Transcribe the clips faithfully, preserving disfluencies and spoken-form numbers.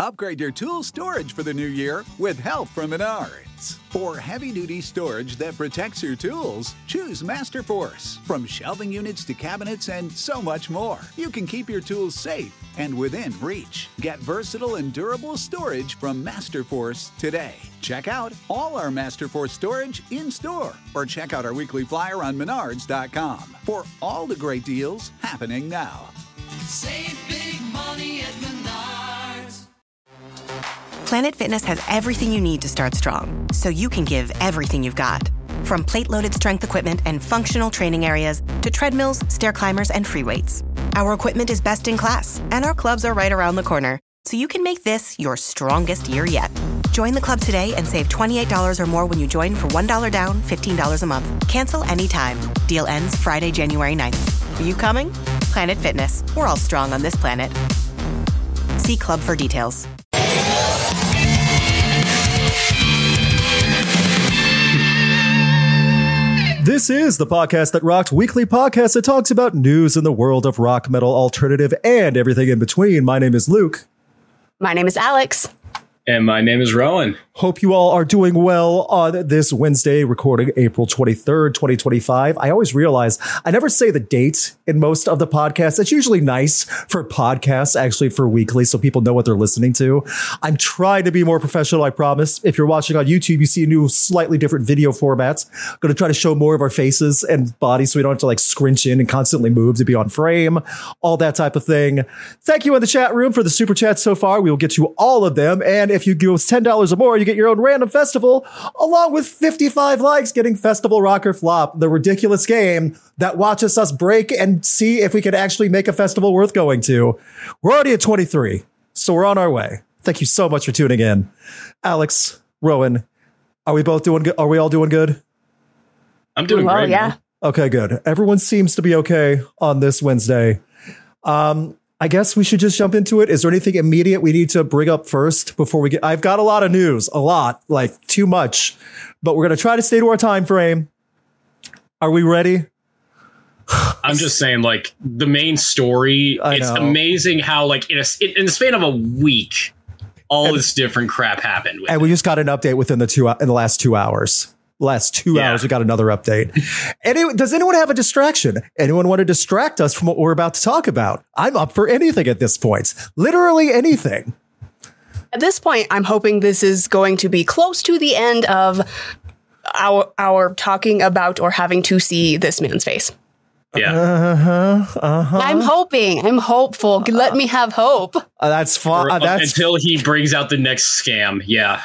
Upgrade your tool storage for the new year with help from Menards. For heavy-duty storage that protects your tools, choose Masterforce. From shelving units to cabinets and so much more, you can keep your tools safe and within reach. Get versatile and durable storage from Masterforce today. Check out all our Masterforce storage in-store or check out our weekly flyer on menards dot com for all the great deals happening now. Save big money at Menards. Planet Fitness has everything you need to start strong, so you can give everything you've got. From plate-loaded strength equipment and functional training areas to treadmills, stair climbers, and free weights. Our equipment is best in class, and our clubs are right around the corner, so you can make this your strongest year yet. Join the club today and save twenty-eight dollars or more when you join for one dollar down, fifteen dollars a month. Cancel anytime. Deal ends Friday, January ninth. Are you coming? Planet Fitness. We're all strong on this planet. See club for details. This is the Podcast That Rocked, weekly podcast that talks about news in the world of rock, metal, alternative, and everything in between. My name is Luke. My name is Alex. And my name is Rowan. Hope you all are doing well on this Wednesday, recording April twenty-third, twenty twenty-five. I always realize I never say the date in most of the podcasts. It's usually nice for podcasts, actually for weekly, so people know what they're listening to. I'm trying to be more professional, I promise. If you're watching on YouTube, you see a new, slightly different video format. I'm going to try to show more of our faces and bodies so we don't have to like scrunch in and constantly move to be on frame, all that type of thing. Thank you in the chat room for the super chats so far. We will get to all of them. And if you give us ten dollars or more, you get your own random festival, along with fifty-five likes, getting Festival Rock or Flop, the ridiculous game that watches us break and see if we can actually make a festival worth going to. We're already at twenty-three, so we're on our way. Thank you so much for tuning in. Alex, Rowan, are we both doing good? Are we all doing good? I'm doing well, great. Yeah. Man. Okay, good. Everyone seems to be okay on this Wednesday. Um, I guess we should just jump into it. Is there anything immediate we need to bring up first before we get? I've got a lot of news, a lot, like too much, but we're going to try to stay to our time frame. Are we ready? I'm just saying, like, the main story, I it's know. amazing how, like, in a in the span of a week, all And- this different crap happened. With And it. we just got an update within the two in the last two hours. Last two Yeah. hours, we got another update. Any, does anyone have a distraction? Anyone want to distract us from what we're about to talk about? I'm up for anything at this point. Literally anything. At this point, I'm hoping this is going to be close to the end of our our talking about or having to see this man's face. yeah. Uh-huh. Uh-huh. I'm hoping. I'm hopeful. Let me have hope. Uh, that's fine. Or, Uh, uh, that's until he brings out the next scam. Yeah.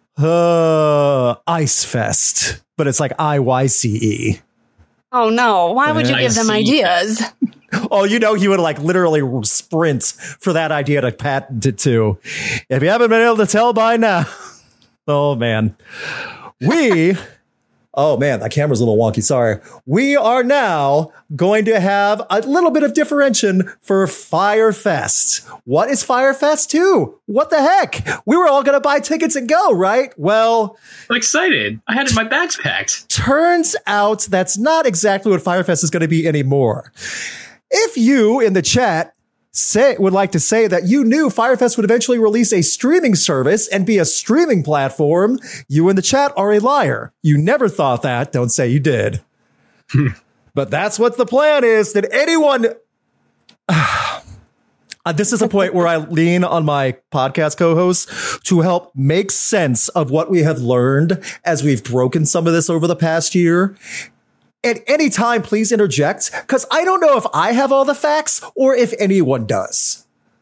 uh, Ice Fest, but it's like I Y C E. Oh no! Why would you I give them see. ideas? Oh, you know, he would like literally sprint for that idea to patent it too. If you haven't been able to tell by now. Oh, man. We, oh, man, that camera's a little wonky. Sorry. We are now going to have a little bit of differentiation for Firefest. What is Firefest two? What the heck? We were all going to buy tickets and go, right? Well, I'm excited. I had it, my bags packed. turns out that's not exactly what Firefest is going to be anymore. If you in the chat say would like to say that you knew Firefest would eventually release a streaming service and be a streaming platform, you in the chat are a liar. You never thought that. Don't say you did. But that's what the plan is. Did anyone... Uh, this is a point where I lean on my podcast co-hosts to help make sense of what we have learned as we've broken some of this over the past year. At any time, please interject, because I don't know if I have all the facts or if anyone does.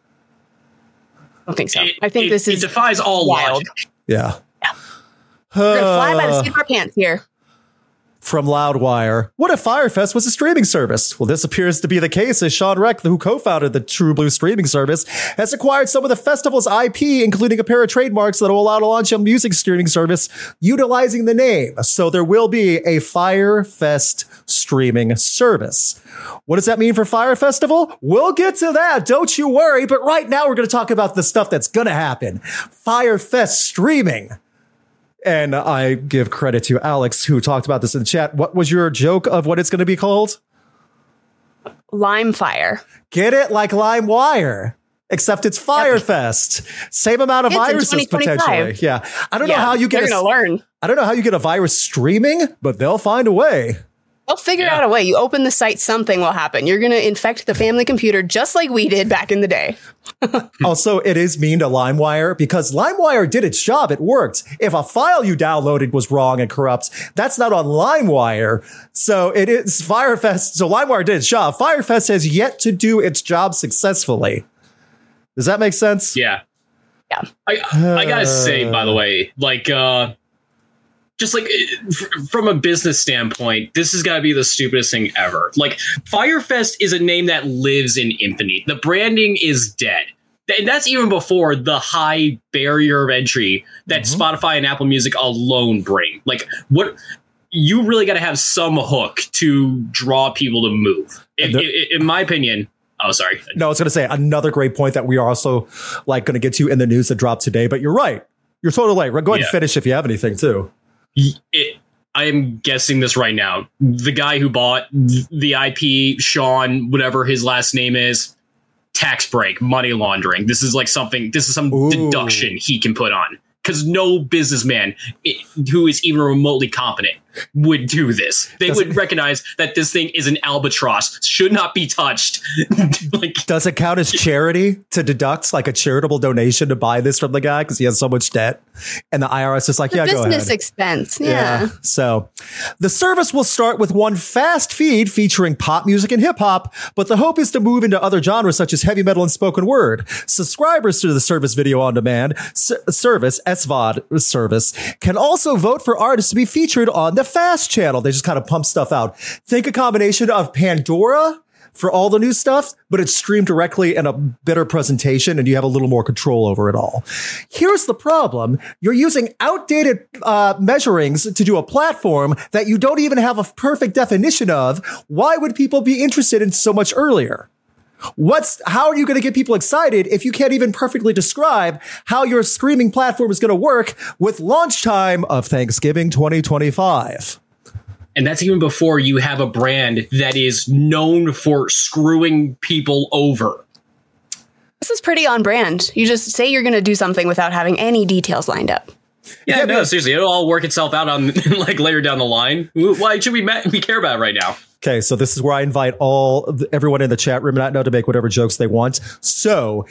I don't think so. It, I think it- this is it defies all wild. logic. Yeah. We're gonna fly by the Uh, seat of our pants here. From Loudwire. What if Firefest was a streaming service? Well, this appears to be the case as Sean Reck, who co-founded the True Blue streaming service, has acquired some of the festival's I P, including a pair of trademarks that will allow to launch a music streaming service utilizing the name. So there will be a Firefest streaming service. What does that mean for Fire Festival? We'll get to that. Don't you worry. But right now we're going to talk about the stuff that's going to happen. Firefest streaming. And I give credit to Alex, who talked about this in the chat. What was your joke of what it's going to be called? Lime fire. Get it? Like LimeWire. Except it's Firefest. Same amount of It's in viruses twenty twenty-five. potentially. Yeah. I don't Yeah, know how you get they're a, gonna learn. I don't know how you get a virus streaming, but they'll find a way. They'll figure Yeah. out a way. You open the site, something will happen. You're going to infect the family computer just like we did back in the day. Also, it is mean to LimeWire because LimeWire did its job. It worked. If a file you downloaded was wrong and corrupt, that's not on LimeWire. So it is Firefest. So LimeWire did its job. Firefest has yet to do its job successfully. Does that make sense? Yeah. Yeah. I I gotta say, by the way, like, uh, just like f- from a business standpoint, this has got to be the stupidest thing ever. Like, Firefest is a name that lives in infamy. The branding is dead. And that's even before the high barrier of entry that mm-hmm. Spotify and Apple Music alone bring. Like, what you really got to have some hook to draw people to move. In, the- in, in my opinion. Oh, sorry. No, I was going to say another great point that we are also like going to get to in the news that dropped today. But you're right. You're totally right. Go ahead yeah. and finish if you have anything, too. It, I am guessing this right now. The guy who bought the I P, Sean, whatever his last name is, tax break, money laundering. This is like something, this is some Ooh. deduction he can put on. Because no businessman who is even remotely competent would do this. They does would it, recognize that this thing is an albatross, should not be touched. Like, does it count as charity to deduct like a charitable donation to buy this from the guy because he has so much debt? And the I R S is like, the yeah, go ahead. Business expense. Yeah. yeah. So the service will start with one fast feed featuring pop music and hip hop, but the hope is to move into other genres such as heavy metal and spoken word. Subscribers to the service video on demand s- service, S V O D service, can also vote for artists to be featured on the Fast channel. They just kind of pump stuff out. Think a combination of Pandora for all the new stuff, but it's streamed directly in a better presentation and you have a little more control over it all. Here's the problem. You're using outdated uh, measurings to do a platform that you don't even have a perfect definition of. Why would people be interested in so much earlier? What's how are you going to get people excited if you can't even perfectly describe how your streaming platform is going to work with launch time of Thanksgiving twenty twenty-five? And that's even before you have a brand that is known for screwing people over. This is pretty on brand. You just say you're going to do something without having any details lined up. Yeah, yeah no, but- seriously, it'll all work itself out on like later down the line. Why should we ma- we care about it right now? Okay, so this is where I invite all everyone in the chat room now to make whatever jokes they want. So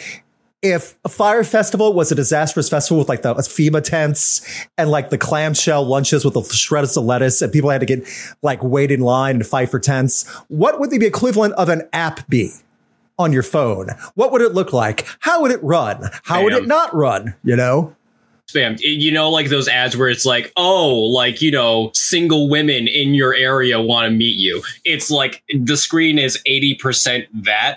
if a Fire Festival was a disastrous festival with like the FEMA tents and like the clamshell lunches with the shreds of lettuce and people had to get like wait in line and fight for tents, what would the equivalent of an app be on your phone? What would it look like? How would it run? How Bam. would it not run? You know? Spam. You know, like those ads where it's like, oh, like, you know, single women in your area want to meet you. It's like the screen is eighty percent that.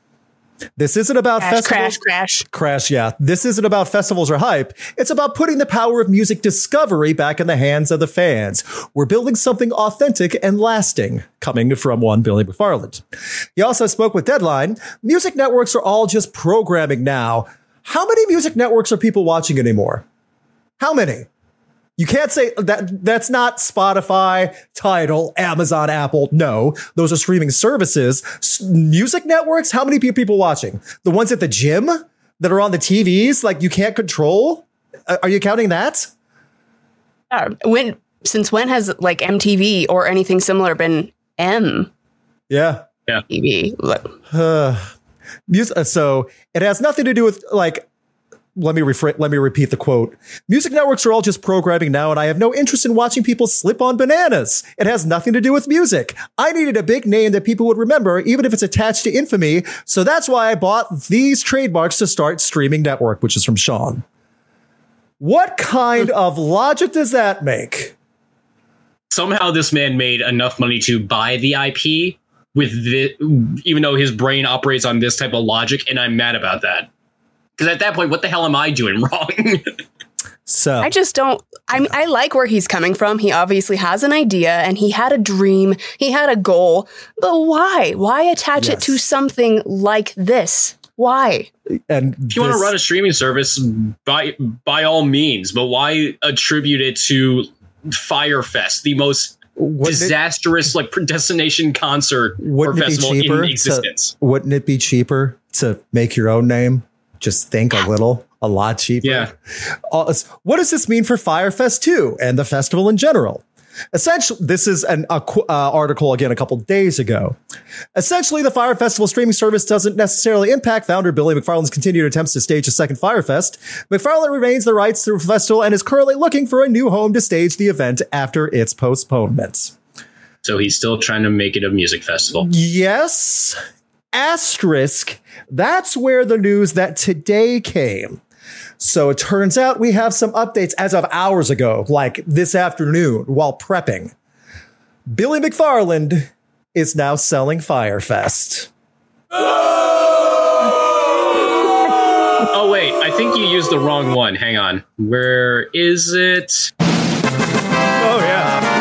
This isn't about crash, festivals. Crash, crash. Crash, yeah. This isn't about festivals or hype. It's about putting the power of music discovery back in the hands of the fans. We're building something authentic and lasting, coming from one Billy McFarland. He also spoke with Deadline. Music networks are all just programming now. How many music networks are people watching anymore? How many? You can't say that that's not Spotify, Tidal, Amazon, Apple. No, those are streaming services. S- music networks, how many people watching? The ones at the gym that are on the T Vs, like you can't control? Uh, are you counting that? Uh, when since when has like M T V or anything similar been M? Yeah. Yeah. T V. Uh, music, so it has nothing to do with like, let me rephr- let me repeat the quote. Music networks are all just programming now, and I have no interest in watching people slip on bananas. It has nothing to do with music. I needed a big name that people would remember, even if it's attached to infamy. So that's why I bought these trademarks to start Streaming Network, which is from Sean. What kind of logic does that make? Somehow this man made enough money to buy the I P with the, even though his brain operates on this type of logic, and I'm mad about that. Because at that point, what the hell am I doing wrong? So I just don't. I mean, I like where he's coming from. He obviously has an idea and he had a dream. He had a goal. But why? Why attach yes. it to something like this? Why? And if you this, want to run a streaming service, by by all means. But why attribute it to Firefest, the most disastrous it, like destination concert or festival in existence? To, wouldn't it be cheaper to make your own name? Just think a little, a lot cheaper. Yeah. Uh, what does this mean for Firefest two and the festival in general? Essentially, this is an uh, article again a couple days ago. Essentially, the Fire Festival streaming service doesn't necessarily impact founder Billy McFarland's continued attempts to stage a second Firefest. McFarland remains the rights to the festival and is currently looking for a new home to stage the event after its postponement. So he's still trying to make it a music festival. Yes. Asterisk. That's where the news that today came. So it turns out we have some updates as of hours ago, like this afternoon while prepping. Billy McFarland is now selling Firefest. Oh, wait. I think you used the wrong one. Hang on. Where is it? Oh, yeah.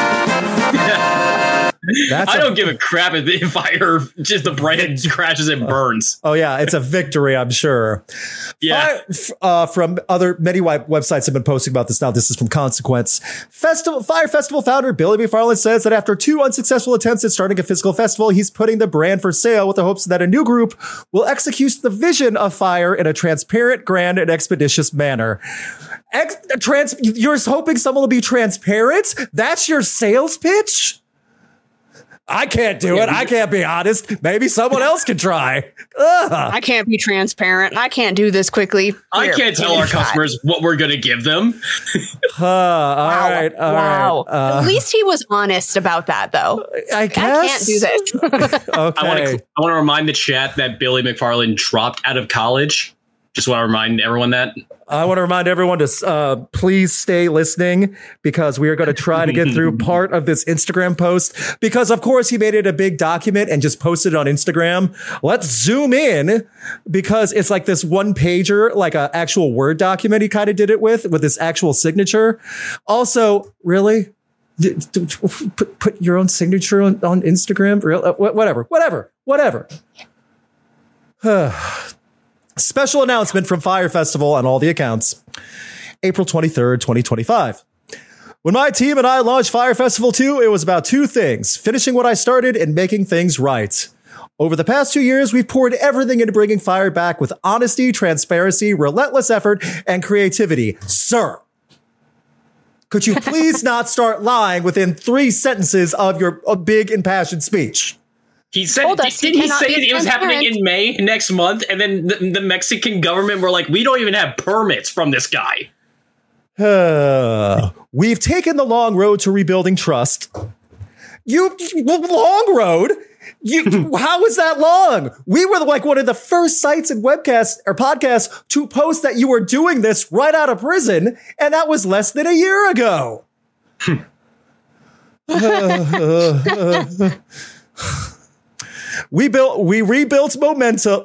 That's I a- don't give a crap if the fire, just the brand crashes and burns. Oh, yeah. It's a victory, I'm sure. Yeah. Fire, uh, from other many web- websites have been posting about this now. This is from Consequence. Festival Fire Festival founder Billy McFarland says that after two unsuccessful attempts at starting a physical festival, he's putting the brand for sale with the hopes that a new group will execute the vision of Fire in a transparent, grand, and expeditious manner. Ex- trans- you're hoping someone will be transparent? That's your sales pitch? I can't do it. I can't be honest. Maybe someone else can try. Ugh. I can't be transparent. I can't do this quickly. I Here, can't tell take a our shot. customers what we're going to give them. Uh, all Wow. right. All wow. right. Uh, At least he was honest about that, though. I guess. I can't do this. Okay. I want to I want to remind the chat that Billy McFarland dropped out of college. Just want to remind everyone that. I want to remind everyone to uh, please stay listening because we are going to try to get through part of this Instagram post because, of course, he made it a big document and just posted it on Instagram. Let's zoom in because it's like this one pager, like an actual Word document he kind of did it with, with this actual signature. Also, really? D- d- Put, put your own signature on, on Instagram? Real, uh, wh- whatever, whatever, whatever. Special announcement from Fire Festival on all the accounts. April twenty-third, twenty twenty-five. When my team and I launched Fire Festival two, it was about two things, finishing what I started and making things right. Over the past two years, we've poured everything into bringing Fire back with honesty, transparency, relentless effort, and creativity. Sir, could you please not start lying within three sentences of your uh, big impassioned speech? He said, Told did, us he didn't he cannot say be that it was happening transparent. in May next month? And then the, the Mexican government were like, we don't even have permits from this guy. Uh, we've taken the long road to rebuilding trust. You long road? You how is that long? We were like one of the first sites and webcasts or podcasts to post that you were doing this right out of prison, and that was less than a year ago. we built, we rebuilt momentum.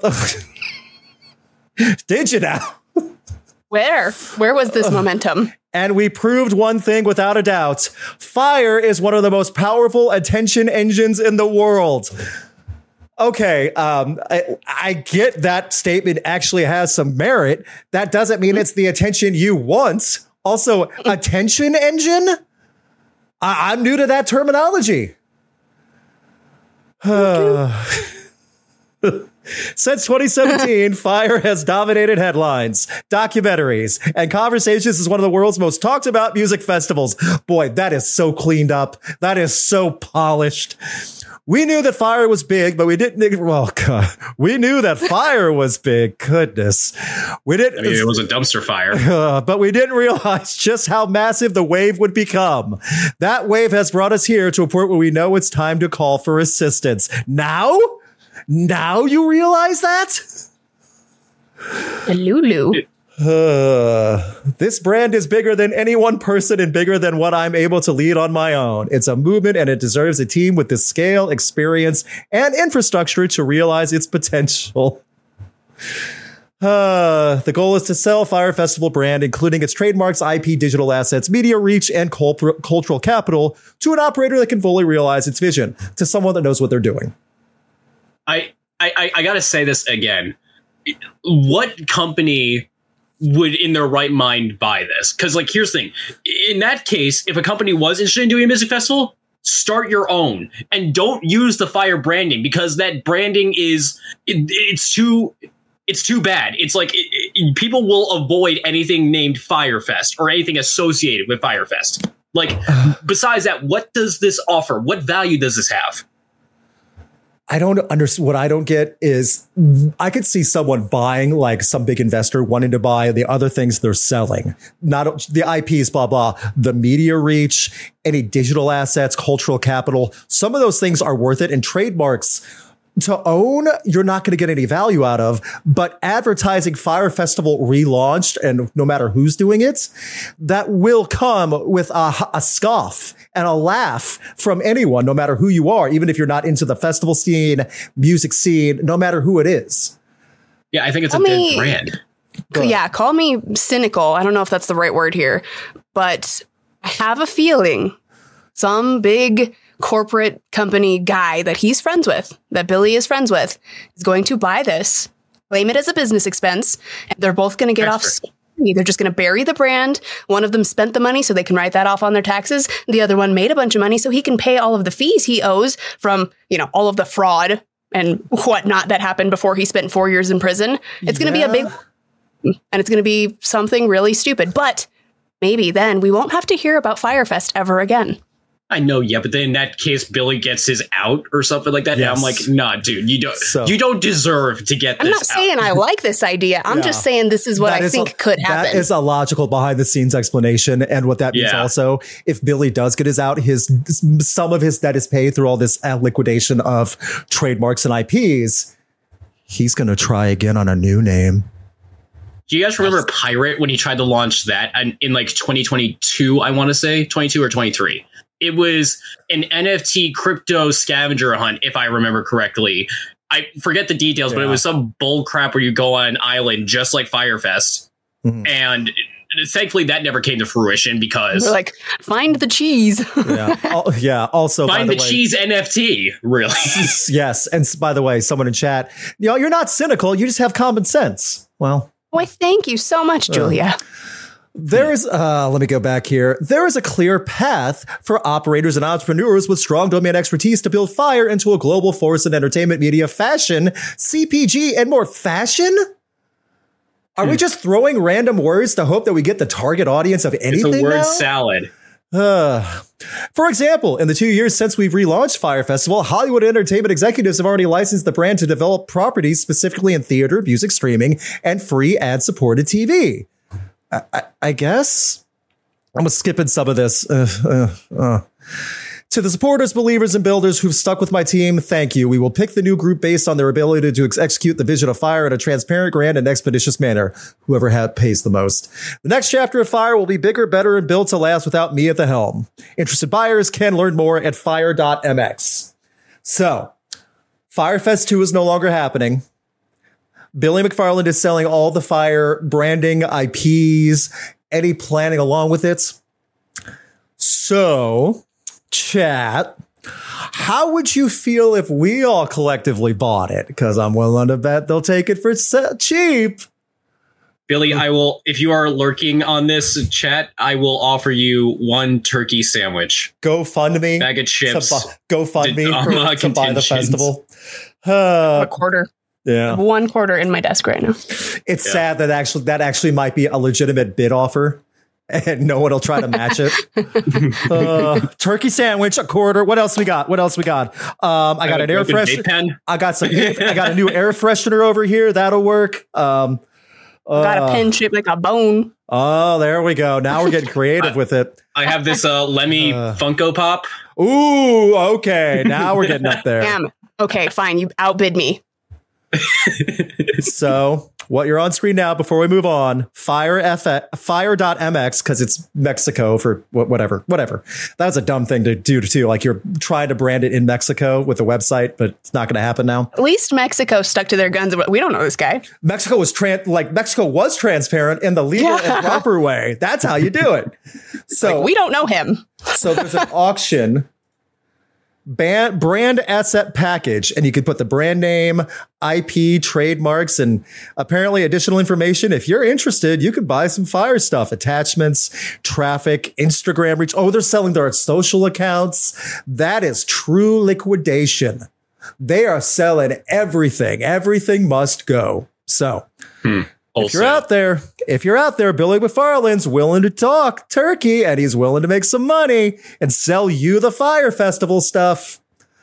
Did you now? Where? Where was this momentum? And we proved one thing without a doubt. Fire is one of the most powerful attention engines in the world. Okay, um, I, I get that statement actually has some merit. That doesn't mean it's the attention you want. Also, attention engine? I, I'm new to that terminology. Since twenty seventeen, Fire has dominated headlines, documentaries, and conversations as one of the world's most talked about music festivals. Boy, that is so cleaned up. That is so polished. We knew that Fire was big, but we didn't. Well, God, we knew that Fire was big. Goodness, we didn't. I mean, it was a dumpster fire. Uh, but we didn't realize just how massive the wave would become. That wave has brought us here to a point where we know it's time to call for assistance. Now? Now you realize that? The Lulu. Uh, this brand is bigger than any one person and bigger than what I'm able to lead on my own. It's a movement and it deserves a team with the scale, experience, and infrastructure to realize its potential. Uh, the goal is to sell Fire Festival brand, including its trademarks, I P, digital assets, media reach, and cult- cultural capital to an operator that can fully realize its vision, to someone that knows what they're doing. I, I, I got to say this again. What company would in their right mind buy this? Because, like, here's the thing. In that case, if a company was interested in doing a music festival, start your own and don't use the Fire branding because that branding is it, it's too it's too bad. It's like it, it, people will avoid anything named Firefest or anything associated with Firefest. Like, besides that, what does this offer? What value does this have? I don't understand. What I don't get is I could see someone buying, like some big investor wanting to buy the other things they're selling, not the I Ps, blah, blah, the media reach, any digital assets, cultural capital. Some of those things are worth it, and trademarks to own, you're not going to get any value out of, but advertising Fire Festival relaunched, and no matter who's doing it, that will come with a, a scoff and a laugh from anyone, no matter who you are, even if you're not into the festival scene, music scene, no matter who it is. Yeah, I think it's I a mean, dead brand. Yeah, call me cynical. I don't know if that's the right word here, but I have a feeling some big corporate company guy that he's friends with, that Billy is friends with, is going to buy this, claim it as a business expense, and they're both going to get off. They're just going to bury the brand. One of them spent the money so they can write that off on their taxes. The other one made a bunch of money so he can pay all of the fees he owes from, you know, all of the fraud and whatnot that happened before he spent four years in prison. It's going to Yeah. be a big, and it's going to be something really stupid. But maybe then we won't have to hear about Firefest ever again. I know, yeah, but then in that case, Billy gets his out or something like that. Yes. And I'm like, nah, dude, you don't, So- you don't deserve to get I'm this not saying out. I like this idea. I'm Yeah. just saying this is what That I is think a- could happen. That is a logical behind the scenes explanation. And what that means Yeah. also, if Billy does get his out, his some of his debt is paid through all this uh, liquidation of trademarks and I Ps. He's going to try again on a new name. Do you guys remember Pirate when he tried to launch that in, in like twenty twenty-two, I want to say twenty-two or twenty-three? It was an N F T crypto scavenger hunt, if I remember correctly. I forget the details, but it Yeah. was some bull crap where you go on an island just like Firefest. Mhm. And thankfully that never came to fruition because We're like, find the cheese. Yeah. Al- yeah. Also, find by the, the, way, cheese N F T, really. yes. And s- by the way, someone in chat, you know, you're not cynical. You just have common sense. Well, Why, thank you so much, Julia. there is, uh, let me go back here. There is a clear path for operators and entrepreneurs with strong domain expertise to build Fire into a global force in entertainment, media, fashion, C P G, and more. Fashion? Are we just throwing random words to hope that we get the target audience of It's anything a word now? salad. Uh, for example, in the two years since we've relaunched Fire Festival, Hollywood entertainment executives have already licensed the brand to develop properties specifically in theater, music streaming, and free ad-supported T V. I, I, I guess I'm skipping some of this. Uh, uh, uh. To the supporters, believers, and builders who've stuck with my team, thank you. We will pick the new group based on their ability to ex- execute the vision of Fire in a transparent, grand, and expeditious manner. Whoever ha- pays the most. The next chapter of Fire will be bigger, better, and built to last without me at the helm. Interested buyers can learn more at fire dot m x. So, Firefest two is no longer happening. Billy McFarland is selling all the Fire branding, I Ps, any planning along with it. So, chat, how would you feel if we all collectively bought it? Because I'm willing to bet they'll take it for se- cheap. Billy, I will, if you are lurking on this chat, I will offer you one turkey sandwich, Go fund me. bag of chips. To bu- go fund me Um, for, uh, to buy the contingents. festival. a Uh, quarter. yeah. One quarter in my desk right now. It's Yeah. sad that actually that actually might be a legitimate bid offer. And no one will try to match it. uh, turkey sandwich, a quarter. What else we got? What else we got? Um, I got an air Broken vape freshener. pen. I got some. I got a new air freshener over here. That'll work. Um, Got uh, a pen shaped like a bone. Oh, there we go. Now we're getting creative with it. I have this uh, Lemmy Uh. Funko Pop. Ooh, okay. Now we're getting up there. Damn. Okay, fine. You outbid me. So what you're on screen now before we move on, Fire F Fire dot M X, because it's Mexico for wh- whatever, whatever. That was a dumb thing to do too. Like you're trying to brand it in Mexico with a website, but it's not going to happen now. At least Mexico stuck to their guns. We don't know this guy. Mexico was tran like Mexico was transparent in the legal Yeah. and proper way. That's how you do it. So We don't know him. So there's an auction ban- brand asset package, and you can put the brand name, I P, trademarks, and apparently additional information. If you're interested, you could buy some Fire stuff, attachments, traffic, Instagram reach. Oh, they're selling their social accounts. That is true liquidation. They are selling everything. Everything must go. So Hmm. if you're out there, if you're out there, Billy McFarland's willing to talk turkey and he's willing to make some money and sell you the Fire Festival stuff.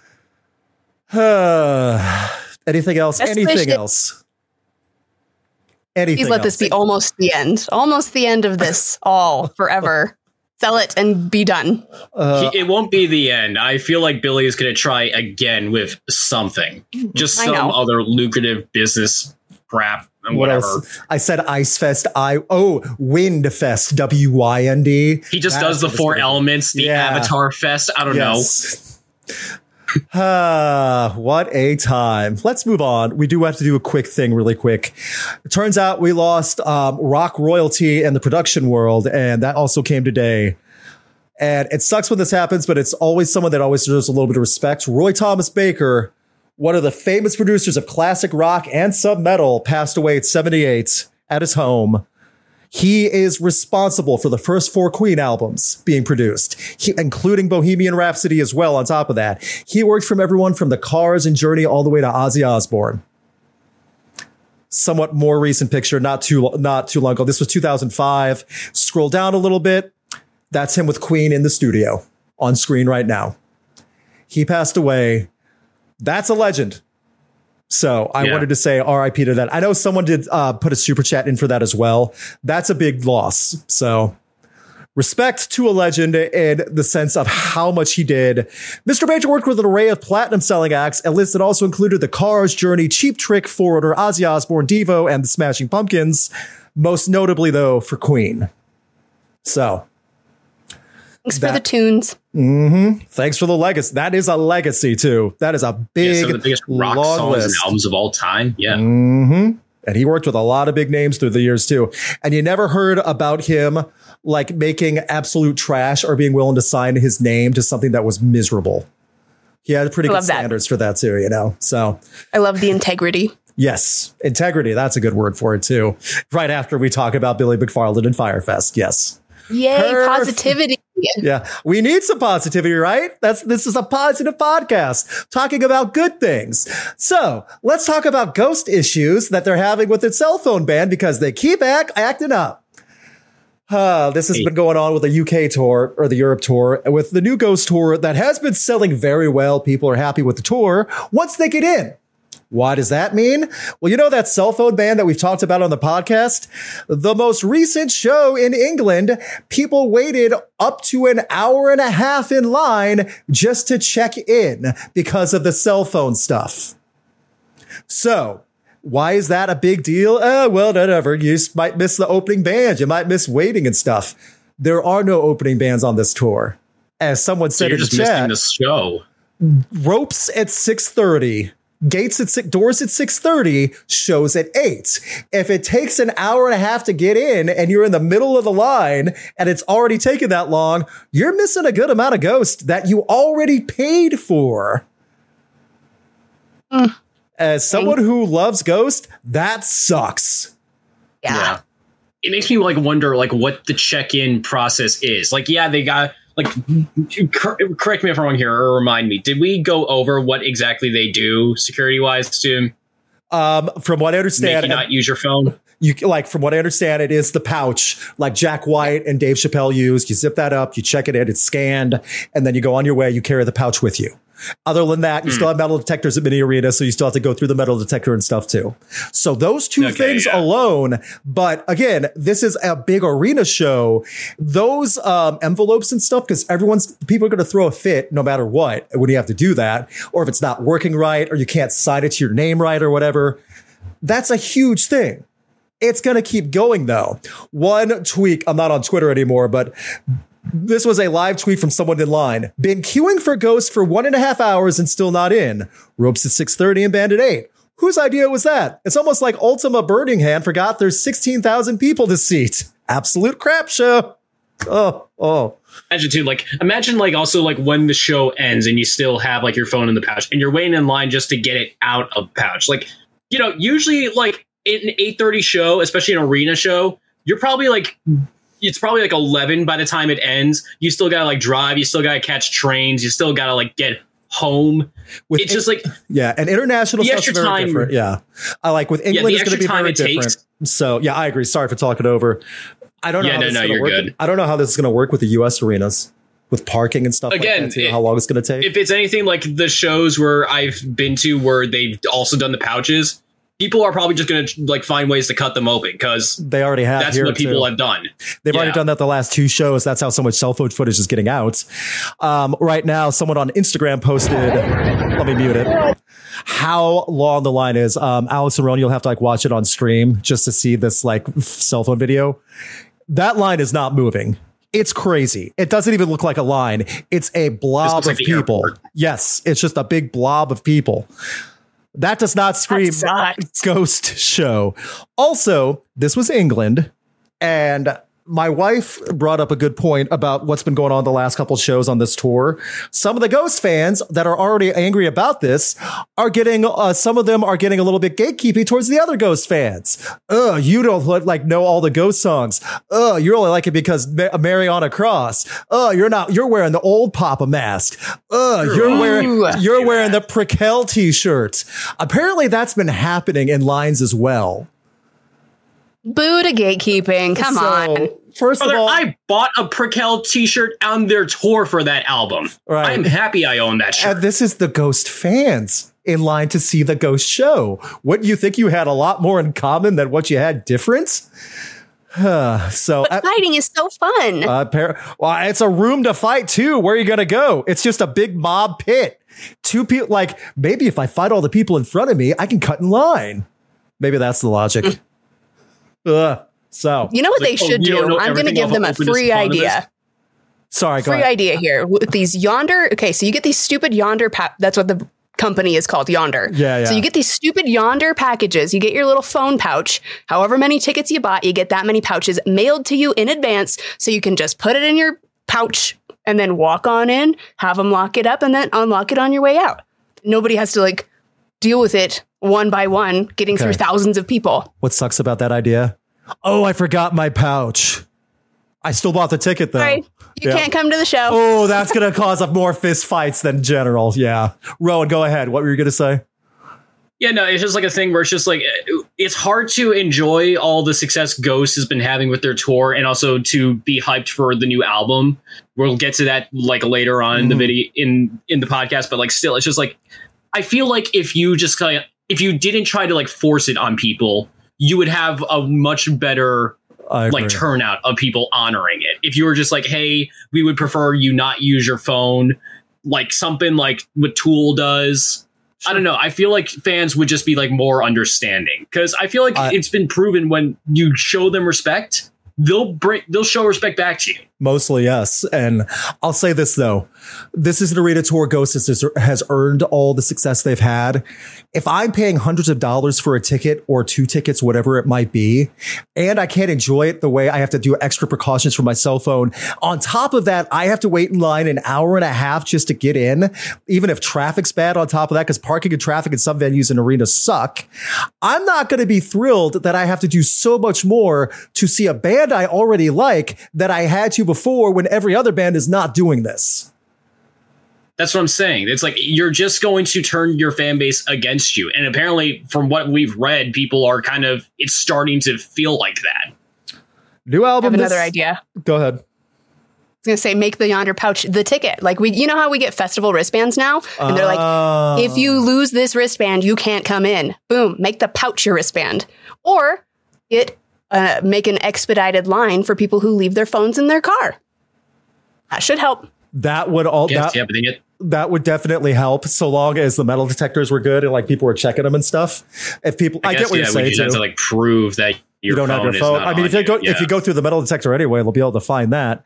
Anything else? Best Anything wish it- else? Anything Please let else? this be almost the end. Almost the end of this all forever. Sell it and be done. Uh, He- it won't be the end. I feel like Billy is going to try again with something, just I some know. other lucrative business crap and what whatever. else? I said Ice Fest. I oh Wind Fest. W Y N D. He just That's does the what it's four gonna be. elements, the Yeah. Avatar Fest. I don't Yes. Ah, what a time. Let's move on. We do have to do a quick thing really quick. It turns out we lost um, rock royalty in the production world, and that also came today. And it sucks when this happens, but it's always someone that always deserves a little bit of respect. Roy Thomas Baker, one of the famous producers of classic rock and sub-metal, passed away at seventy-eight at his home. He is responsible for the first four Queen albums being produced, he, including Bohemian Rhapsody as well. On top of that, he worked from everyone from the Cars and Journey all the way to Ozzy Osbourne. Somewhat more recent picture, not too not too long ago. This was two thousand five. Scroll down a little bit. That's him with Queen in the studio on screen right now. He passed away. That's a legend. So I Yeah. wanted to say R I P to that. I know someone did uh, put a super chat in for that as well. That's a big loss. So respect to a legend in the sense of how much he did. Mister Baker worked with an array of platinum selling acts, a list that also included the Cars, Journey, Cheap Trick, Forwarder, Ozzy Osbourne, Devo, and the Smashing Pumpkins. Most notably, though, for Queen. So Thanks That- for the tunes. thanks for the legacy. That is a legacy, too. That is a Yeah, big, some of the biggest rock long songs and list. albums of all time. Yeah. Mm-hmm. And he worked with a lot of big names through the years too. And you never heard about him like making absolute trash or being willing to sign his name to something that was miserable. He had pretty I good love that. standards for that too, you know? So I love the integrity. yes, integrity. That's a good word for it too. Right after we talk about Billy McFarland and Firefest. Yes. Yay, Perf- positivity. Yeah, we need some positivity, right? That's this is a positive podcast talking about good things. So let's talk about ghost issues that they're having with its cell phone ban because they keep act, acting up. Uh, this has been going on with the U K tour or the Europe tour with the new Ghost tour that has been selling very well. People are happy with the tour once they get in. What does that mean? Well, you know that cell phone ban that we've talked about on the podcast? The most recent show in England, people waited up to an hour and a half in line just to check in because of the cell phone stuff. So, why is that a big deal? Uh, well, whatever. You just might miss the opening band. You might miss waiting and stuff. There are no opening bands on this tour. As someone So said you're in the just missing chat, the show. ropes at six thirty. Gates at six, doors at six thirty, shows at eight. If it takes an hour and a half to get in and you're in the middle of the line and it's already taken that long, you're missing a good amount of Ghost that you already paid for. Mm. As someone who loves Ghost, that sucks. Yeah. Yeah. It makes me like wonder like what the check-in process is. Like, yeah, they got like cor- correct me if I'm wrong here or remind me. Did we go over what exactly they do security wise to Um, from what I make understand, you not use your phone? you like from what I understand, it is the pouch like Jack White and Dave Chappelle used. You zip that up, you check it in, it's scanned, and then you go on your way. You carry the pouch with you. Other than that, you Hmm. still have metal detectors at Mini Arena, so you still have to go through the metal detector and stuff too. So those two Okay, things yeah. alone. But again, this is a big arena show. Those um, envelopes and stuff, because everyone's people are going to throw a fit no matter what when you have to do that, or if it's not working right, or you can't sign it to your name right, or whatever. That's a huge thing. It's going to keep going though. One tweak, I'm not on Twitter anymore, but this was a live tweet from someone in line. Been queuing for Ghost for one and a half hours and still not in. Ropes at six thirty and band at eight. Whose idea was that? It's almost like Ultima Birmingham forgot there's sixteen thousand people to seat. Absolute crap show. Oh, oh. Imagine too, like imagine like also like when the show ends and you still have like your phone in the pouch and you're waiting in line just to get it out of the pouch. Like, you know, usually like in an eight thirty show, especially an arena show, you're probably like it's probably like eleven by the time it ends. You still gotta like drive, you still gotta catch trains, you still gotta like get home. With it's just like yeah, and international the stuff's extra very time- different. Yeah, I like with Yeah, England, the it's going to be extra time very it different. takes- So yeah, I agree. Sorry for talking over. I don't know. Yeah, how no, this no, is gonna you're work. good. I don't know how this is going to work with the U S arenas, with parking and stuff Again, like that too. it- how long it's going to take? if it's anything like the shows where I've been to where they've also done the pouches, people are probably just going to like find ways to cut them open because they already have. that's here what people too. have done. They've Yeah. already done that the last two shows. That's how so much cell phone footage is getting out. Um, right now, someone on Instagram posted, let me mute it, how long the line is. Um, Alex and Ron, you'll have to like watch it on stream just to see this like cell phone video. That line is not moving. It's crazy. It doesn't even look like a line. It's a blob looks of like the people. airport. Yes, it's just a big blob of people. That does not scream sucks. ghost show. Also, this was England, and my wife brought up a good point about what's been going on the last couple shows on this tour. Some of the Ghost fans that are already angry about this are getting, uh, some of them are getting a little bit gatekeepy towards the other Ghost fans. Ugh, you don't like know all the Ghost songs. Ugh, you only like it because Ma- Mariana Cross. Ugh, you're not, you're wearing the old Papa mask. Ugh, you're wearing, Ooh. you're wearing the Prequel t-shirt. Apparently that's been happening in lines as well. Boo to gatekeeping. Come So, on. First Brother, of all, I bought a Prequel t-shirt on their tour for that album. Right. I'm happy I own that shirt. and this is the Ghost fans in line to see the Ghost show. Wouldn't you think you had a lot more in common than what you had different? so, But uh, fighting is so fun. uh, par- well, it's a room to fight too. Where are you going to go? It's just a big mob pit. Two people, like maybe if I fight all the people in front of me, I can cut in line. Maybe that's the logic. Ugh. So, you know what Like, they oh, should you don't do? know I'm going to everything give of them a openness free upon this? idea. sorry, go Free ahead. idea here. With these Yonder. Okay, so you get these stupid Yonder. Pa- that's what the company is called, Yonder. Yeah, yeah. So you get these stupid Yonder packages. You get your little phone pouch. However many tickets you bought, you get that many pouches mailed to you in advance, so you can just put it in your pouch and then walk on in, have them lock it up, and then unlock it on your way out. Nobody has to like deal with it one by one, getting Okay. through thousands of people. What sucks about that idea? Oh, I forgot my pouch. I still bought the ticket though. Right? You Yeah. can't come to the show. Oh, that's going to cause up more fist fights than general. Yeah. Rowan, go ahead. What were you going to say? Yeah, no, it's just like a thing where it's just like it's hard to enjoy all the success Ghost has been having with their tour, and also to be hyped for the new album. We'll get to that like later on in the video in in the podcast, but like still, it's just like I feel like if you just kind of if you didn't try to like force it on people, you would have a much better I agree. like turnout of people honoring it. If you were just like, hey, we would prefer you not use your phone, like something like what Tool does. I don't know. I feel like fans would just be like more understanding because I feel like I- it's been proven when you show them respect, they'll bring they'll show respect back to you. Mostly, yes. And I'll say this, though. This is an arena tour Ghost has, has earned all the success they've had. If I'm paying hundreds of dollars for a ticket or two tickets, whatever it might be, and I can't enjoy it the way I have to do extra precautions for my cell phone, on top of that, I have to wait in line an hour and a half just to get in, even if traffic's bad on top of that, because parking and traffic in some venues and arenas suck. I'm not going to be thrilled that I have to do so much more to see a band I already like that I had to before when every other band is not doing this. That's what I'm saying. It's like you're just going to turn your fan base against you. And apparently, from what we've read, people are kind of it's starting to feel like that. New I album. have another this- idea. Go ahead. I was gonna say make the Yonder pouch the ticket. Like we, you know how we get festival wristbands now, and they're like, Oh. if you lose this wristband, you can't come in. Boom, make the pouch your wristband, or it uh, make an expedited line for people who leave their phones in their car. That should help. That would all Yes, that, yeah, but they get that would definitely help so long as the metal detectors were good and like people were checking them and stuff. If people, I, I, get guess, what yeah, you're we saying just have too. to like prove that your You don't have phone your is phone. not I mean, if on you go you. if you Yeah. go through the metal detector anyway, they'll be able to find that.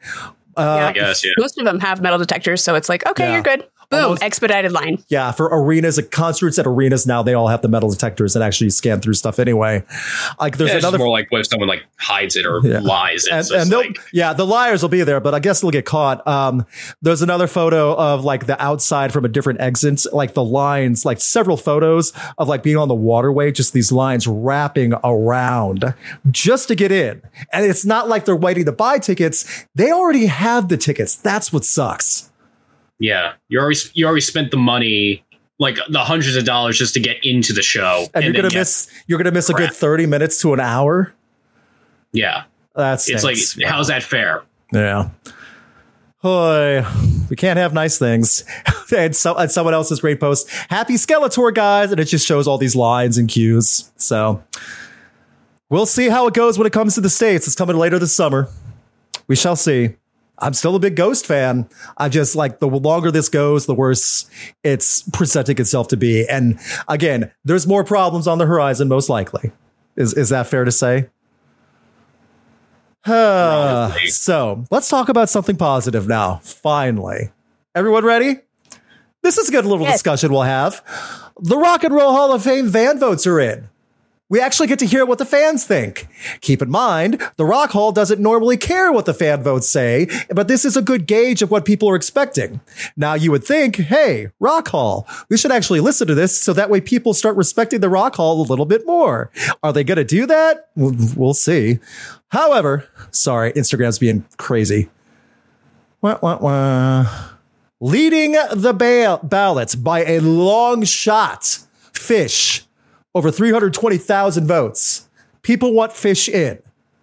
I guess, yeah. Most of them have metal detectors, so it's like, okay, Yeah. you're good. Boom, Almost- expedited line. Yeah, for arenas, concerts at arenas now, they all have the metal detectors and actually scan through stuff anyway. Like there's Yeah, it's another more like if someone like hides it or Yeah. lies. It's and, just and they'll, like, yeah, the liars will be there, but I guess they'll get caught. Um, there's another photo of like the outside from a different exit, like the lines, like several photos of like being on the waterway, just these lines wrapping around just to get in. And it's not like they're waiting to buy tickets. They already have the tickets. That's what sucks. Yeah, you already you already spent the money, like the hundreds of dollars, just to get into the show, and, and you're gonna miss you're gonna miss crap. a good thirty minutes to an hour. Yeah, that's it's like wow. How's that fair? Yeah. Boy, we can't have nice things. and, so, and someone else's great post, happy Skeletor, guys. And it just shows all these lines and cues. So we'll see how it goes when it comes to the States. It's coming later this summer. We shall see. I'm still a big Ghost fan. I just like the longer this goes, the worse it's presenting itself to be. And again, there's more problems on the horizon, most likely. Is, is that fair to say? Uh, so let's talk about something positive now. Finally, everyone ready? This is a good little yes. discussion we'll have. The Rock and Roll Hall of Fame fan votes are in. We actually get to hear what the fans think. Keep in mind, the Rock Hall doesn't normally care what the fan votes say, but this is a good gauge of what people are expecting. Now you would think, hey, Rock Hall, we should actually listen to this so that way people start respecting the Rock Hall a little bit more. Are they going to do that? We'll see. However, sorry, Instagram's being crazy. Wah, wah, wah. Leading the ba- ballots by a long shot, Fish. Over three hundred twenty thousand votes. People want Fish in.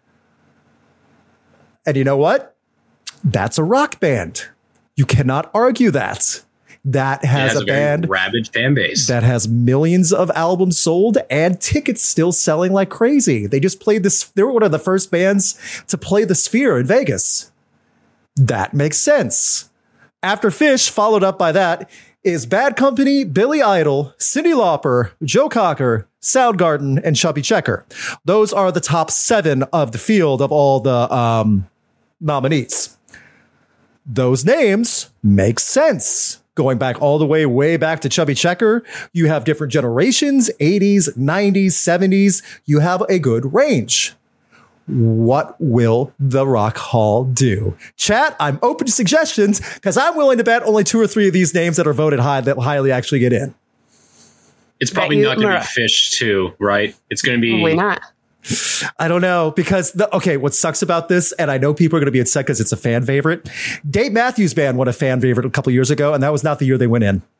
And you know what? That's a rock band. You cannot argue that. That has, has a, a band rabid fan base that has millions of albums sold and tickets still selling like crazy. They just played this. They were one of the first bands to play the Sphere in Vegas. That makes sense. After Fish, followed up by that, is Bad Company, Billy Idol, Cyndi Lauper, Joe Cocker, Soundgarden, and Chubby Checker. Those are the top seven of the field of all the um, nominees. Those names make sense. Going back all the way, way back to Chubby Checker, you have different generations, eighties, nineties, seventies. You have a good range. What will the Rock Hall do? Chat, I'm open to suggestions because I'm willing to bet only two or three of these names that are voted high that highly actually get in. It's probably not going to be Fish too, right? It's going to be... Why not? I don't know because, the, okay, what sucks about this, and I know people are going to be upset because it's a fan favorite. Dave Matthews Band won a fan favorite a couple years ago, and that was not the year they went in.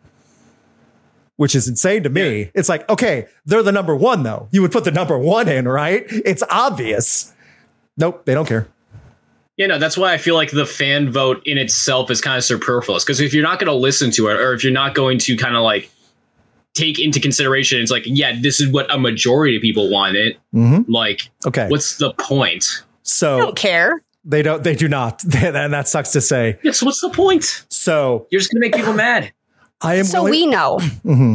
Which is insane to me. Yeah. It's like, okay, they're the number one, though. You would put the number one in, right? It's obvious. Nope, they don't care. Yeah, no, that's why I feel like the fan vote in itself is kind of superfluous. Because if you're not going to listen to it, or if you're not going to kind of like take into consideration, it's like, yeah, this is what a majority of people want it. Mm-hmm. Like, okay, what's the point? So they don't care. They don't. They do not. And that sucks to say. Yes. What's the point? So you're just going to make people mad. I am so willing, we know. Mm-hmm.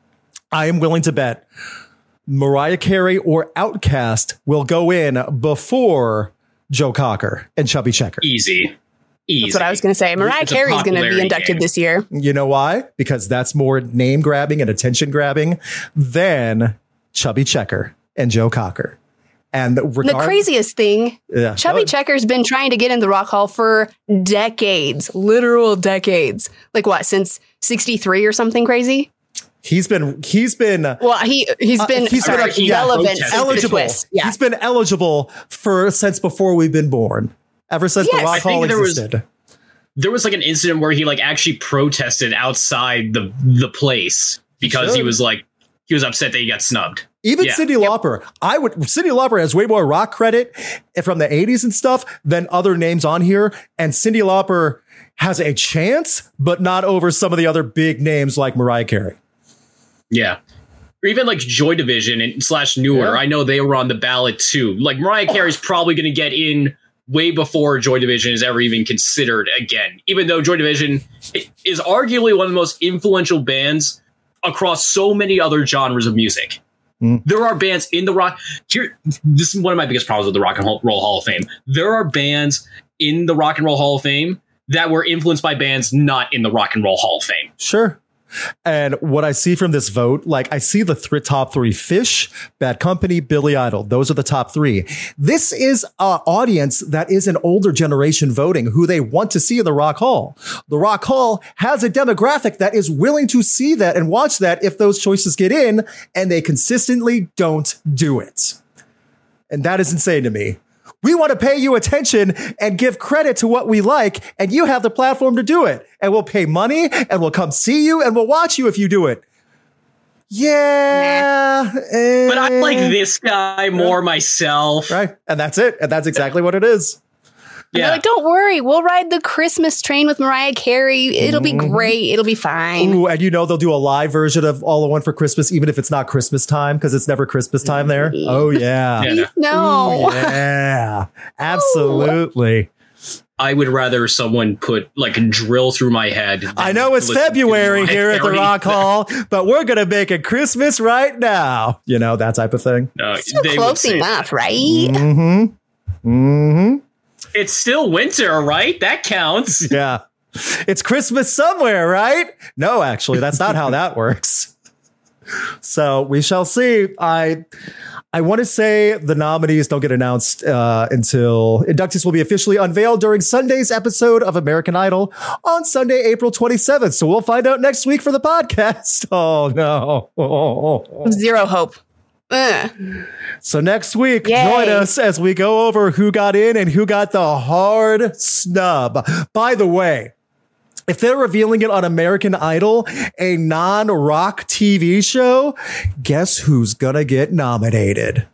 I am willing to bet Mariah Carey or Outkast will go in before Joe Cocker and Chubby Checker. Easy. Easy. That's what I was going to say. Mariah Carey is going to be inducted game. this year. You know why? Because that's more name grabbing and attention grabbing than Chubby Checker and Joe Cocker. And regard- the craziest thing, yeah. Chubby Checker's been trying to get in the Rock Hall for decades, literal decades. Like what, since sixty-three or something crazy? He's been, he's been, well, he, he's been, uh, he's been like, relevant, yeah, eligible. Yeah. He's been eligible for since before we've been born, ever since yes. the Rock Hall existed. Was, there was like an incident where he like actually protested outside the, the place because he, he was like, he was upset that he got snubbed. Even yeah. Cyndi Lauper, yep. I would. Cyndi Lauper has way more rock credit from the eighties and stuff than other names on here. And Cyndi Lauper has a chance, but not over some of the other big names like Mariah Carey. Yeah. Or even like Joy Division and slash Newer. Yeah. I know they were on the ballot too. Like Mariah Carey's probably going to get in way before Joy Division is ever even considered again. Even though Joy Division is arguably one of the most influential bands across so many other genres of music. Mm. There are bands in the rock. Here, this is one of my biggest problems with the Rock and Roll Hall of Fame. There are bands in the Rock and Roll Hall of Fame that were influenced by bands not in the Rock and Roll Hall of Fame. Sure. And what I see from this vote, like I see the th- top three: Fish, Bad Company, Billy Idol. Those are the top three. This is an audience that is an older generation voting who they want to see in the Rock Hall. The Rock Hall has a demographic that is willing to see that and watch that if those choices get in, and they consistently don't do it. And that is insane to me. We want to pay you attention and give credit to what we like, and you have the platform to do it. And we'll pay money, and we'll come see you, and we'll watch you if you do it. Yeah. eh, But I like this guy more myself. Right. And that's it. And that's exactly what it is. And they're like, don't worry, we'll ride the Christmas train with Mariah Carey. It'll be great. It'll be fine. Ooh, and you know they'll do a live version of All I Want for Christmas, even if it's not Christmas time, because it's never Christmas time there. Oh, yeah. Yeah. No. Ooh, yeah. Absolutely. I would rather someone put like a drill through my head. than I know it's listen to February Mariah here at the Carey. Rock Hall, but we're going to make it Christmas right now. You know, that type of thing. No, Still they would close say enough, that. right? Mm-hmm. Mm-hmm. It's still winter, right? That counts. Yeah. It's Christmas somewhere, right? No, actually, that's not how that works. So we shall see. I I want to say the nominees don't get announced uh, until inductees will be officially unveiled during Sunday's episode of American Idol on Sunday, April twenty-seventh. So we'll find out next week for the podcast. Oh, no. Oh, oh, oh. Zero hope. Ugh. So next week, Yay. join us as we go over who got in and who got the hard snub. By the way, if they're revealing it on American Idol, a non-rock T V show, guess who's gonna get nominated?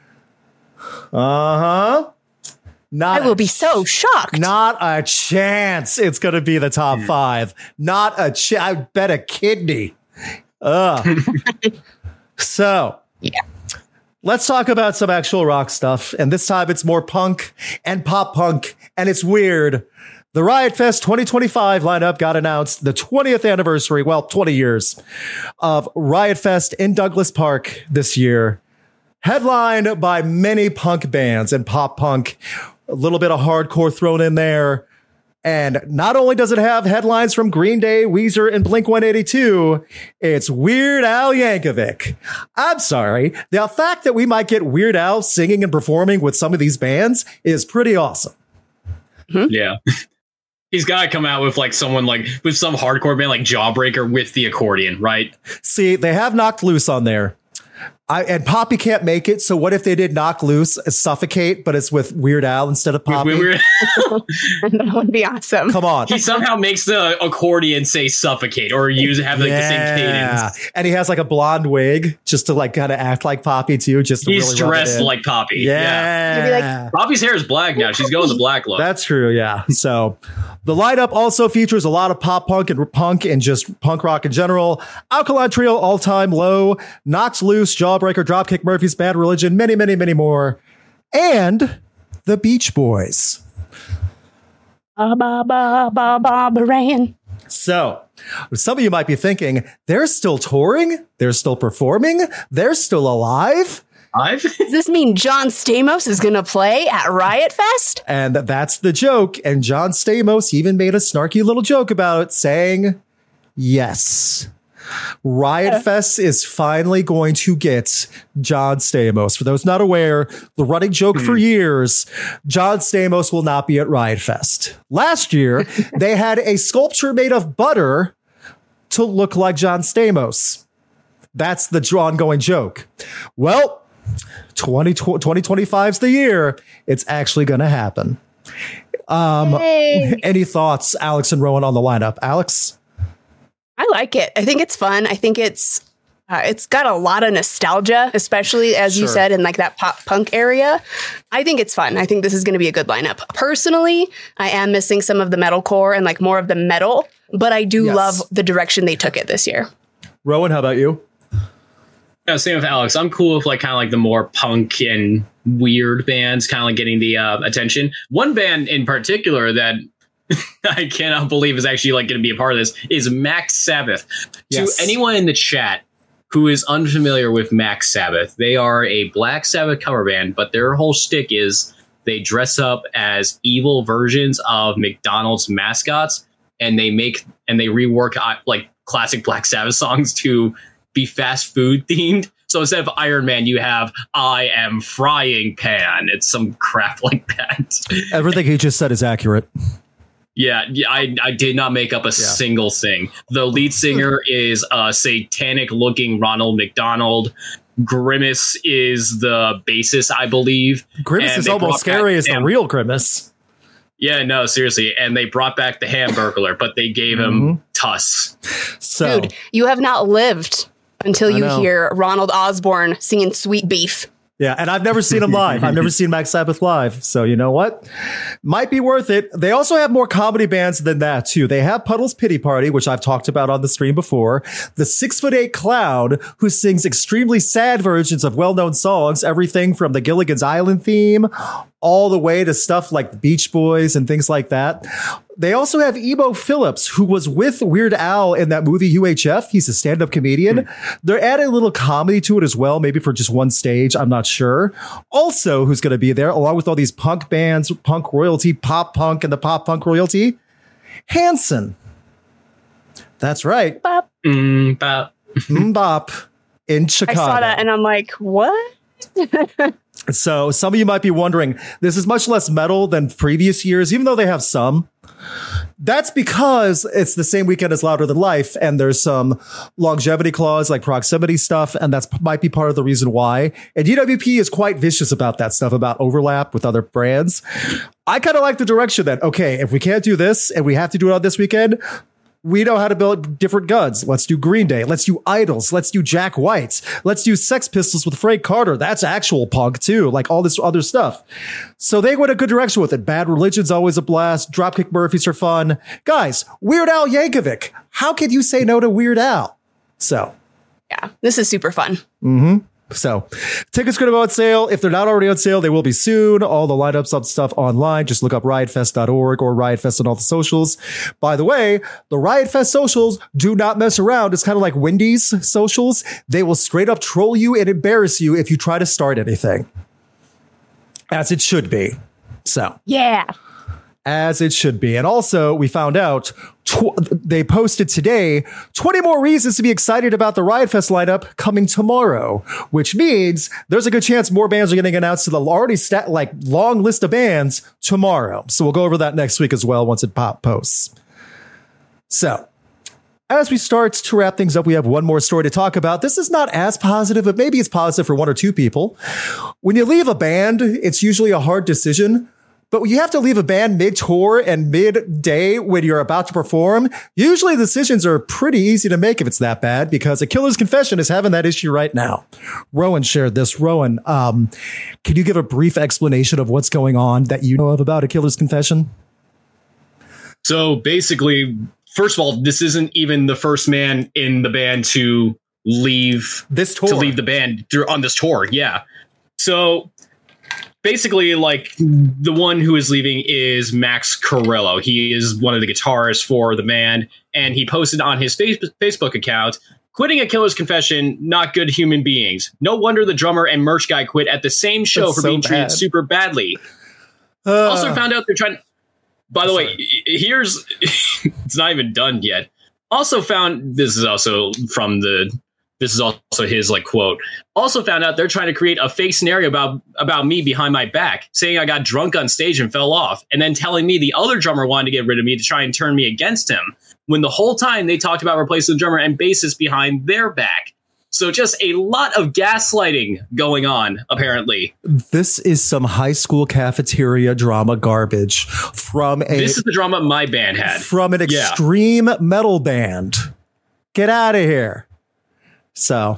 Uh-huh. Not I will a be so shocked. Not a chance. It's gonna be the top five. Not a chance. I bet a kidney. Ugh. So, Yeah. let's talk about some actual rock stuff. And this time it's more punk and pop punk, and it's weird. The Riot Fest twenty twenty-five lineup got announced, the twentieth anniversary, well, twenty years of Riot Fest in Douglas Park this year. Headlined by many punk bands and pop punk, a little bit of hardcore thrown in there. And not only does it have headlines from Green Day, Weezer, and Blink one eighty-two, it's Weird Al Yankovic. I'm sorry. The fact that we might get Weird Al singing and performing with some of these bands is pretty awesome. Yeah. He's got to come out with like someone like with some hardcore band like Jawbreaker with the accordion, right? See, they have Knocked Loose on there. I, and Poppy can't make it, so what if they did Knock Loose, uh, Suffocate, but it's with Weird Al instead of Poppy? We- we- That would be awesome. Come on. he somehow makes the accordion say suffocate or use have like the same cadence. And he has like a blonde wig just to like kind of act like Poppy too. Just to He's really rub it dressed in. like Poppy. Yeah. You'd be like, Poppy's hair is black now. She's going the black look. That's true, yeah. So the lineup also features a lot of pop punk and punk and just punk rock in general. Alkaline Trio, All Time Low, Knocked Loose, Jawbreaker, Dropkick Murphys, Bad Religion, many, many, many more. And the Beach Boys. ba ba ba ba ba ba So some of you might be thinking, they're still touring? They're still performing? They're still alive? I've Does this mean John Stamos is going to play at Riot Fest? And that's the joke. And John Stamos even made a snarky little joke about it, saying, yes, Riot Fest is finally going to get John Stamos. For those not aware, the running joke for years, John Stamos will not be at Riot Fest. Last year, they had a sculpture made of butter to look like John Stamos. That's the ongoing joke. Well, twenty twenty-five is the year it's actually going to happen. Um, Yay. any thoughts, Alex and Rowan, on the lineup? Alex? I like it. I think it's fun. I think it's uh, it's got a lot of nostalgia, especially as you Sure. said in like that pop punk area. I think it's fun. I think this is going to be a good lineup. Personally, I am missing some of the metalcore and like more of the metal, but I do Yes. love the direction they took it this year. Rowan, how about you? Yeah, same with Alex. I'm cool with like kind of like the more punk and weird bands kind of like getting the uh, attention. One band in particular that I cannot believe is actually like going to be a part of this is Max Sabbath. Yes. To anyone in the chat who is unfamiliar with Max Sabbath, they are a Black Sabbath cover band, but their whole shtick is they dress up as evil versions of McDonald's mascots, and they make and they rework uh, like classic Black Sabbath songs to be fast food themed. So instead of Iron Man, you have I am frying pan. It's some crap like that. Everything he just said is accurate. Yeah, yeah, I, I did not make up a single thing. The lead singer is a satanic looking Ronald McDonald. Grimace is the bassist, I believe. Grimace And is they almost brought scary back as the Ham- real Grimace. Yeah, no, seriously. And they brought back the Hamburglar, but they gave him Mhm. Tuss. So, Dude, you have not lived until I you know. hear Ronald Osborne singing Sweet Beef. yeah, and I've never seen him live. I've never seen Black Sabbath live. So you know what? Might be worth it. They also have more comedy bands than that too. They have Puddle's Pity Party, which I've talked about on the stream before. The Six Foot Eight Clown, who sings extremely sad versions of well-known songs, everything from the Gilligan's Island theme all the way to stuff like the Beach Boys and things like that. They also have Emo Phillips, who was with Weird Al in that movie U H F. He's a stand-up comedian. They're adding a little comedy to it as well, maybe for just one stage. I'm not sure. Also, who's going to be there, along with all these punk bands, punk royalty, pop punk, and the pop punk royalty? Hanson. That's right. Mm, but Mbop in I Chicago. saw that and I'm like, what? So some of you might be wondering, this is much less metal than previous years, even though they have some. That's because it's the same weekend as Louder Than Life, and there's some longevity clause like proximity stuff, and that's might be part of the reason why. And D W P is quite vicious about that stuff, about overlap with other brands. I kind of like the direction that, okay, if we can't do this and we have to do it on this weekend, we know how to build different guns. Let's do Green Day. Let's do Idols. Let's do Jack White. Let's do Sex Pistols with Frank Carter. That's actual punk too. Like all this other stuff. So they went a good direction with it. Bad Religion's always a blast. Dropkick Murphys are fun. Guys, Weird Al Yankovic. How could you say no to Weird Al? So. Yeah, this is super fun. Mm-hmm. So tickets going to go on sale. If they're not already on sale, they will be soon. All the lineups up stuff online. Just look up riot fest dot org or Riot Fest on all the socials. By the way, the Riot Fest socials do not mess around. It's kind of like Wendy's socials. They will straight up troll you and embarrass you if you try to start anything. As it should be. So. Yeah. As it should be. And also, we found out tw- they posted today twenty more reasons to be excited about the Riot Fest lineup coming tomorrow, which means there's a good chance more bands are getting announced to the already stat- like long list of bands tomorrow. So we'll go over that next week as well once it pop posts. So as we start to wrap things up, we have one more story to talk about. This is not as positive, but maybe it's positive for one or two people. When you leave a band, it's usually a hard decision. But when you have to leave a band mid-tour and mid-day when you're about to perform, usually decisions are pretty easy to make if it's that bad, because A Killer's Confession is having that issue right now. Rowan shared this. Rowan, um, can you give a brief explanation of what's going on that you know of about A Killer's Confession? So basically, first of all, this isn't even the first man in the band to leave This tour. to leave the band dur- on this tour. Yeah. So basically, like, the one who is leaving is Max Carrillo. He is one of the guitarists for the band, and he posted on his face- Facebook account, quitting A Killer's Confession, not good human beings. No wonder the drummer and merch guy quit at the same show That's for so being treated bad. super badly. Uh, Also found out they're trying... By the way, here's... it's not even done yet. Also found... This is also from the... This is also his like quote. Also found out they're trying to create a fake scenario about about me behind my back, saying I got drunk on stage and fell off, and then telling me the other drummer wanted to get rid of me to try and turn me against him, when the whole time they talked about replacing the drummer and bassist behind their back. So just a lot of gaslighting going on, apparently. This is some high school cafeteria drama garbage from a This is the drama my band had. from an Yeah. extreme metal band. Get out of here. So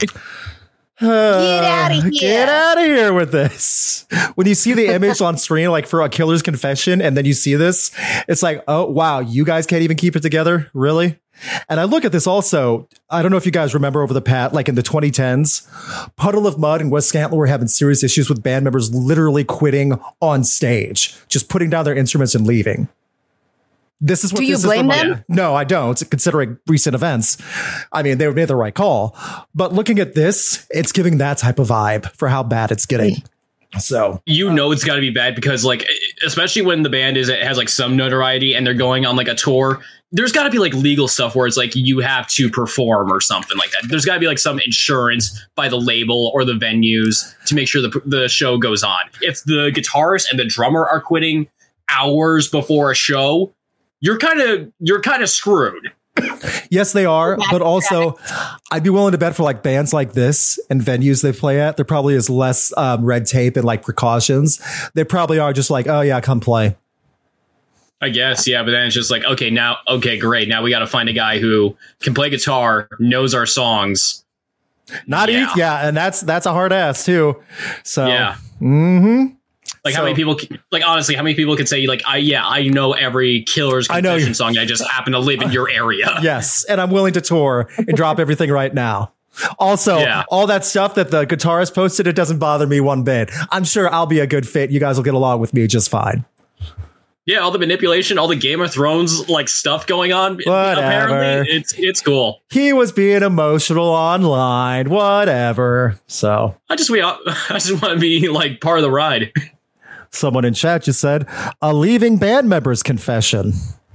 uh, Get outta here. Get out of here with this. When you see the image on screen, like for A Killer's Confession, and then you see this, it's like, oh, wow, you guys can't even keep it together? Really? And I look at this also, I don't know if you guys remember over the pat, like in the twenty tens, Puddle of Mud and Wes Scantler were having serious issues with band members literally quitting on stage, just putting down their instruments and leaving. This is what Do you this blame is them? No, I don't, considering recent events. I mean, they made the right call. But looking at this, it's giving that type of vibe for how bad it's getting. So You know it's got to be bad because, like, especially when the band is it has like some notoriety and they're going on like a tour, there's got to be like legal stuff where it's like you have to perform or something like that. There's got to be like some insurance by the label or the venues to make sure the the show goes on. If the guitarist and the drummer are quitting hours before a show, you're kind of you're kind of screwed. Yes, they are. But also, I'd be willing to bet for like bands like this and venues they play at, there probably is less um, red tape and like precautions. They probably are just like, oh, yeah, come play. I guess, yeah, but then it's just like, okay, now, okay, great. Now we got to find a guy who can play guitar, knows our songs. Not yeah. easy. Yeah. And that's that's a hard ass, too. So, yeah. Mm-hmm. Like so, how many people, like honestly, how many people could say like, I yeah, I know every Killer's Confession song. I just happen to live in your area. Yes, and I'm willing to tour and drop everything right now. Also, yeah. all that stuff that the guitarist posted, it doesn't bother me one bit. I'm sure I'll be a good fit. You guys will get along with me just fine. Yeah, all the manipulation, all the Game of Thrones like stuff going on. Whatever. Apparently, it's it's cool. He was being emotional online. Whatever. So I just we I just want to be like part of the ride. Someone in chat just said, a leaving band member's confession.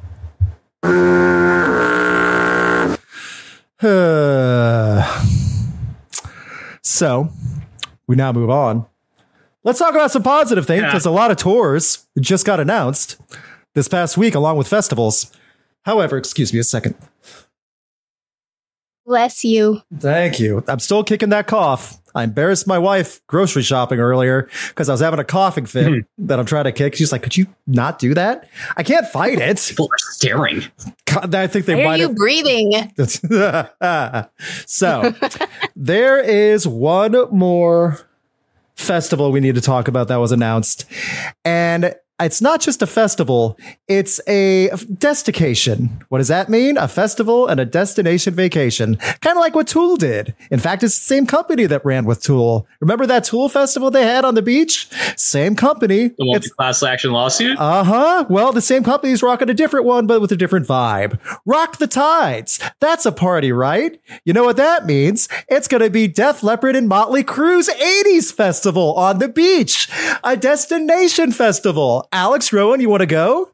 So, we now move on. Let's talk about some positive things, because yeah. a lot of tours just got announced this past week, along with festivals. However, excuse me a second. Bless you. Thank you. I'm still kicking that cough. I embarrassed my wife grocery shopping earlier because I was having a coughing fit mm. that I'm trying to kick. She's like, could you not do that? I can't fight it. People are staring. God, I think they Why might are you have... breathing? So there is one more festival we need to talk about that was announced. And it's not just a festival, it's a destination. What does that mean? A festival and a destination vacation. Kind of like what Tool did. In fact, it's the same company that ran with Tool. Remember that Tool festival they had on the beach? Same company. The one with the class action lawsuit? Uh-huh. Well, the same company's rocking a different one, but with a different vibe. Rock the Tides. That's a party, right? You know what that means? It's going to be Def Leppard and Motley Crue's eighties festival on the beach. A destination festival. Alex, Rowan, you want to go?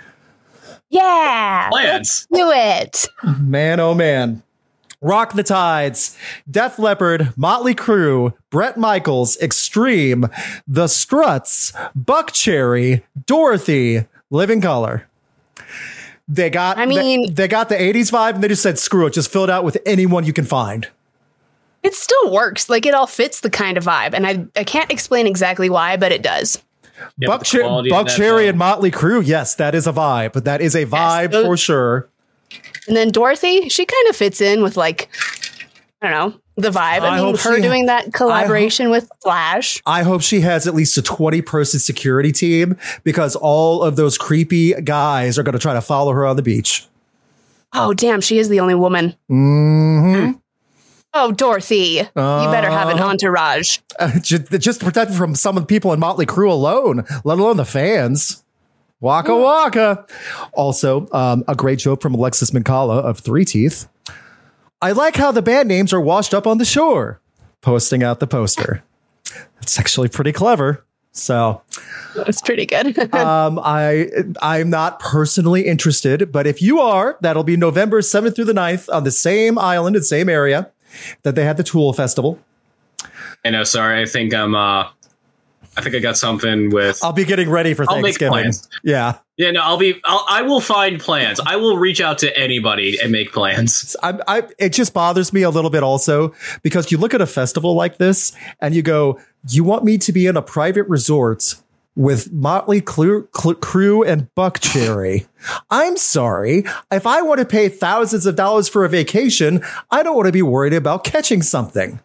Yeah. Plans. Let's do it. Man, oh man. Rock the Tides, Def Leppard, Motley Crue, Bret Michaels, Extreme, The Struts, Buckcherry, Dorothy, Living Color. They got, I mean, they, they got the eighties vibe and they just said, screw it, just fill it out with anyone you can find. It still works. Like, it all fits the kind of vibe. And I, I can't explain exactly why, but it does. Yeah, Buckcherry Buck and Motley Crue, yes, that is a vibe. But that is a vibe yes, for sure. And then Dorothy, she kind of fits in with, like, I don't know, the vibe. I, I mean, her doing ha- that collaboration hope, with Flash. I hope she has at least a twenty-person security team, because all of those creepy guys are going to try to follow her on the beach. Oh, damn, she is the only woman. Mm-hmm. Oh, Dorothy, uh, you better have an entourage. Uh, just, just to protect from some of the people in Motley Crue alone, let alone the fans. Waka Ooh. Waka. Also, um, a great joke from Alexis Minkala of Three Teeth. I like how the band names are washed up on the shore. Posting out the poster. It's actually pretty clever. So that's pretty good. um, I, I'm not personally interested, but if you are, that'll be November seventh through the ninth on the same island and same area that they had the Tool Festival. I know, sorry. I think I'm, uh, I think I got something with... I'll be getting ready for I'll Thanksgiving. Make plans. Yeah. Yeah, no, I'll be, I'll, I will find plans. I will reach out to anybody and make plans. I, I, it just bothers me a little bit also, because you look at a festival like this and you go, you want me to be in a private resort with Motley Crue, Crue and Buckcherry. I'm sorry. If I want to pay thousands of dollars for a vacation, I don't want to be worried about catching something.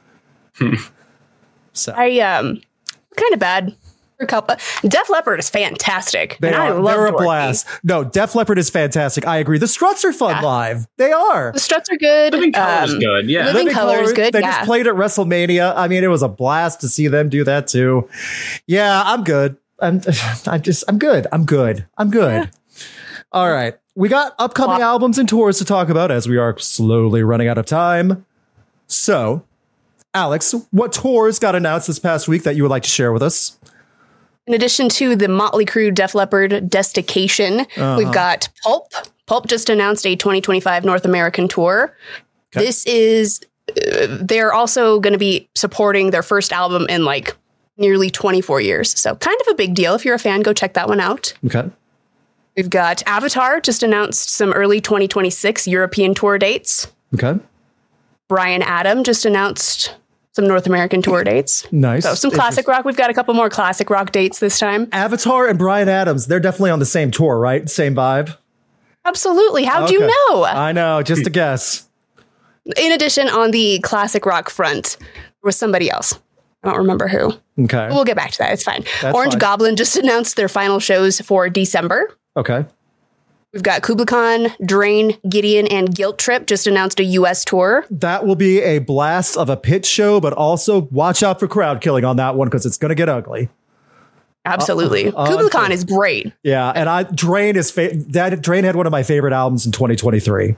So I um kind of bad for a couple. Def Leppard is fantastic. They and are. I love They're a Dorothy. blast. No, Def Leppard is fantastic. I agree. The Struts are fun yeah. live. They are. The Struts are good. Living Color is um, good. Yeah. Living, Living Color is good. They yeah. just played at WrestleMania. I mean, it was a blast to see them do that too. Yeah, I'm good. I'm, I'm just, I'm good. I'm good. I'm good. Yeah. All right. We got upcoming wow. albums and tours to talk about as we are slowly running out of time. So, Alex, what tours got announced this past week that you would like to share with us? In addition to the Motley Crue Def Leppard Destination, uh-huh. we've got Pulp. Pulp just announced a twenty twenty-five North American tour. Okay. This is, uh, they're also going to be supporting their first album in like nearly twenty-four years. So kind of a big deal. If you're a fan, go check that one out. Okay. We've got Avatar just announced some early twenty twenty-six European tour dates. Okay. Bryan Adam just announced some North American tour dates. Nice. So some classic rock. We've got a couple more classic rock dates this time. Avatar and Bryan Adams, they're definitely on the same tour, right? Same vibe? Absolutely. How'd Okay. you know? I know, just a guess. In addition, on the classic rock front, there was somebody else. I don't remember who. Okay. We'll get back to that. It's fine. That's Orange fine. Goblin just announced their final shows for December. Okay. We've got Kubla Khan, Drain, Gideon, and Guilt Trip just announced a U S tour. That will be a blast of a pit show, but also watch out for crowd killing on that one because it's going to get ugly. Absolutely. Uh, uh, Kubla Khan is great. Yeah, and I Drain is fa- that Drain had one of my favorite albums in twenty twenty-three.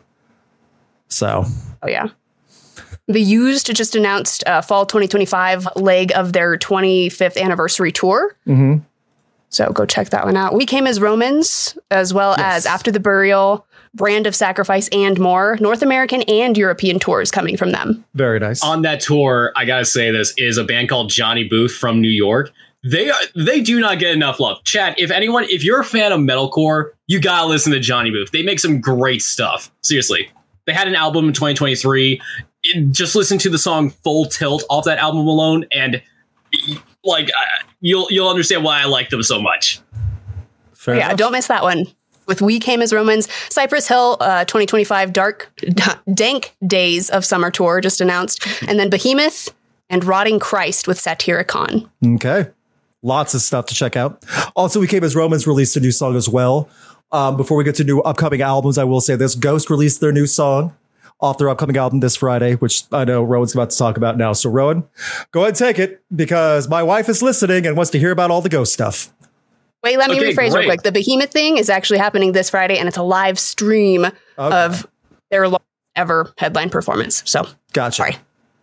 So, Oh, yeah. The Used just announced a fall twenty twenty-five leg of their twenty-fifth anniversary tour. mm-hmm. So go check that one out. We Came as Romans, as well Yes. as After the Burial, Brand of Sacrifice, and more. North American and European tours coming from them. Very nice. On that tour, I gotta say this is a band called Johnny Booth from New York. They are, they do not get enough love. Chad, if anyone, if you're a fan of metalcore, you gotta listen to Johnny Booth. They make some great stuff. Seriously, they had an album in twenty twenty-three. It, just listen to the song "Full Tilt" off that album alone, and like uh, you'll you'll understand why I like them so much. Fair yeah, enough. don't miss that one. With We Came as Romans, Cypress Hill uh, twenty twenty-five Dark Dank Days of Summer Tour just announced, and then Behemoth and Rotting Christ with Satyricon. Okay. Lots of stuff to check out. Also, We Came as Romans released a new song as well. Um, before we get to new upcoming albums, I will say this. Ghost released their new song off their upcoming album this Friday, which I know Rowan's about to talk about now. So, Rowan, go ahead and take it because my wife is listening and wants to hear about all the Ghost stuff. Wait, let me Okay, rephrase real great. quick. The Behemoth thing is actually happening this Friday, and it's a live stream Okay. of their largest ever headline performance. So, Gotcha. sorry.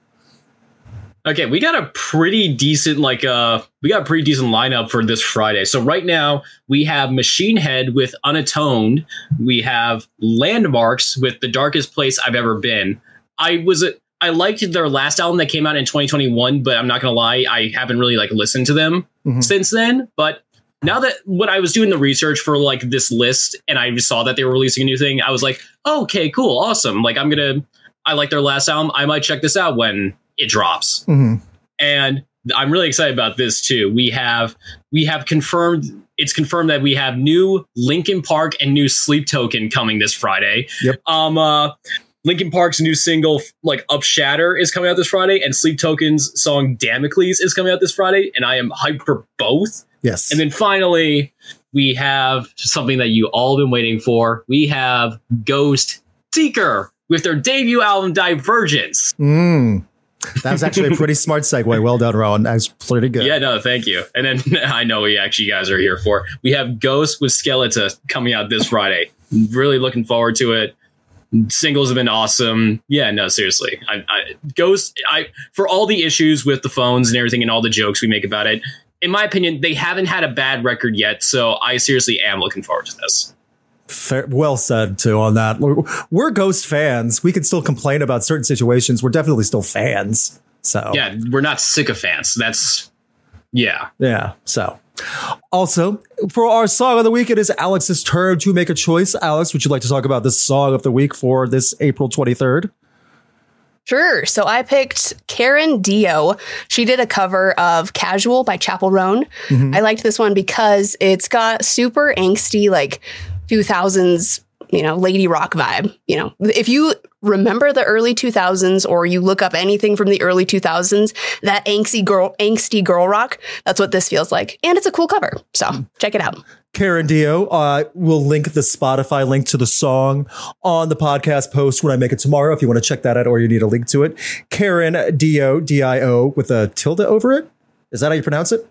Okay, we got a pretty decent like uh we got a pretty decent lineup for this Friday. So right now we have Machine Head with Unatoned. We have Landmarks with The Darkest Place I've Ever Been. I was a, I liked their last album that came out in twenty twenty-one, but I'm not gonna lie, I haven't really like listened to them Mhm. since then. But now that when I was doing the research for like this list and I saw that they were releasing a new thing, I was like, oh, okay, cool, awesome. Like I'm gonna I like their last album. I might check this out when it drops. Mhm. And I'm really excited about this too. We have we have confirmed it's confirmed that we have new Linkin Park and new Sleep Token coming this Friday. Yep. Um uh Linkin Park's new single like Up Shatter is coming out this Friday, and Sleep Token's song Damocles is coming out this Friday, and I am hyped for both. Yes. And then finally, we have something that you all been waiting for. We have Ghost Seeker with their debut album Divergence. Mm. That was actually a pretty smart segue. Well done, Rowan. That was pretty good. Yeah, no, thank you. And then I know we actually you guys are here for. We have Ghost with Skeletor coming out this Friday. Really looking forward to it. Singles have been awesome. Yeah, no, seriously. I, I, Ghost, I for all the issues with the phones and everything and all the jokes we make about it, in my opinion, they haven't had a bad record yet. So I seriously am looking forward to this. Fair, well said, too, on that. We're, we're Ghost fans. We can still complain about certain situations. We're definitely still fans. So, Yeah, we're not sycophants. That's, yeah. yeah. So, also, for our song of the week, it is Alex's turn to make a choice. Alex, would you like to talk about this song of the week for this April twenty-third? Sure. So I picked Karen Dio. She did a cover of Casual by Chappell Roan. Mm-hmm. I liked this one because it's got super angsty, like two thousands, you know, lady rock vibe. You know, if you remember the early two thousands or you look up anything from the early two thousands, that angsty girl, angsty girl rock, that's what this feels like. And it's a cool cover. So check it out. Karen Dio. Uh, we'll link the Spotify link to the song on the podcast post when I make it tomorrow. If you want to check that out or you need a link to it. Karen Dio, D I O with a tilde over it. Is that how you pronounce it?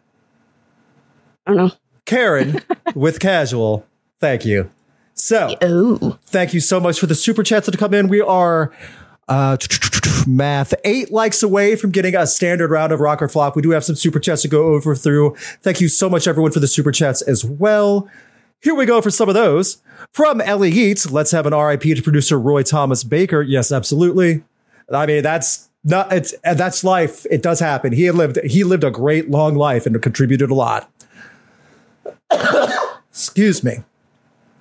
I don't know. Karen with Casual. Thank you. So Ooh. thank you so much for the super chats that come in. We are uh, math eight likes away from getting a standard round of Rock or Flop. We do have some super chats to go over through. Thank you so much, everyone, for the super chats as well. Here we go for some of those. From Ellie Yeats, let's have an R I P to producer Roy Thomas Baker. Yes, absolutely. I mean, that's not, it's, that's life. It does happen. He had lived, he lived a great long life and contributed a lot. Excuse me.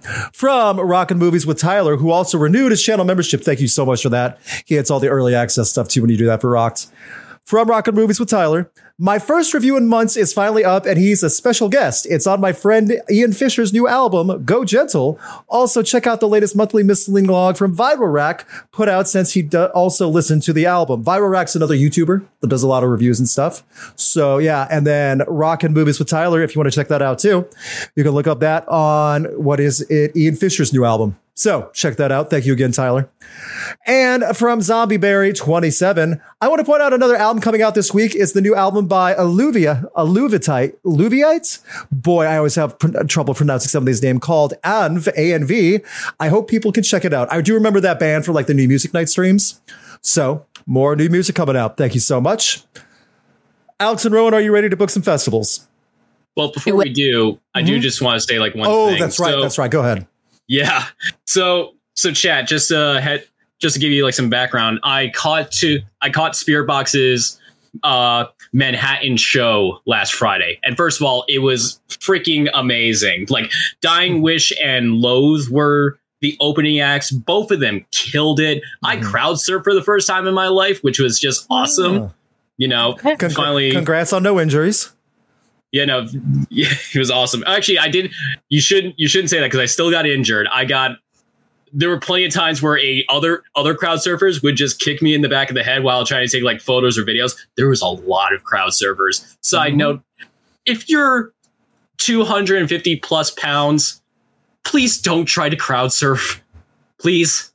From Rockin' Movies with Tyler, who also renewed his channel membership. Thank you so much for that. He gets all the early access stuff too when you do that for Rocked. From Rockin' Movies with Tyler, my first review in months is finally up, and he's a special guest. It's on my friend Ian Fisher's new album, Go Gentle. Also, check out the latest monthly misleading log from Viral Rack, put out since he d- also listened to the album. Viral Rack's another YouTuber that does a lot of reviews and stuff. So, yeah, and then Rockin' Movies with Tyler, if you want to check that out too, you can look up that on, what is it, Ian Fisher's new album. So check that out. Thank you again, Tyler. And from Zombie Berry twenty-seven, I want to point out another album coming out this week. It's the new album by Alluvia, Alluvitite, Alluviite. Boy, I always have pr- trouble pronouncing some of these names, called A N V, A N V. I hope people can check it out. I do remember that band for like the new music night streams. So more new music coming out. Thank you so much. Alex and Rowan, are you ready to book some festivals? Well, before we do, I do just want to say like one Oh, thing. that's right. So- That's right. Go ahead. Yeah. So so chat, just uh had just to give you like some background, I caught to I caught Spirit Box's uh Manhattan show last Friday. And first of all, it was freaking amazing. Like Dying Wish and Loathe were the opening acts. Both of them killed it. Mm-hmm. I crowd surfed for the first time in my life, which was just awesome. Oh. You know, Congr- finally congrats on no injuries. Yeah, no, yeah, it was awesome. Actually, I did. You shouldn't. You shouldn't say that because I still got injured. I got. There were plenty of times where a other other crowd surfers would just kick me in the back of the head while trying to take like photos or videos. There was a lot of crowd surfers. Side mm-hmm. note: if you're two hundred fifty plus pounds, please don't try to crowd surf. Please.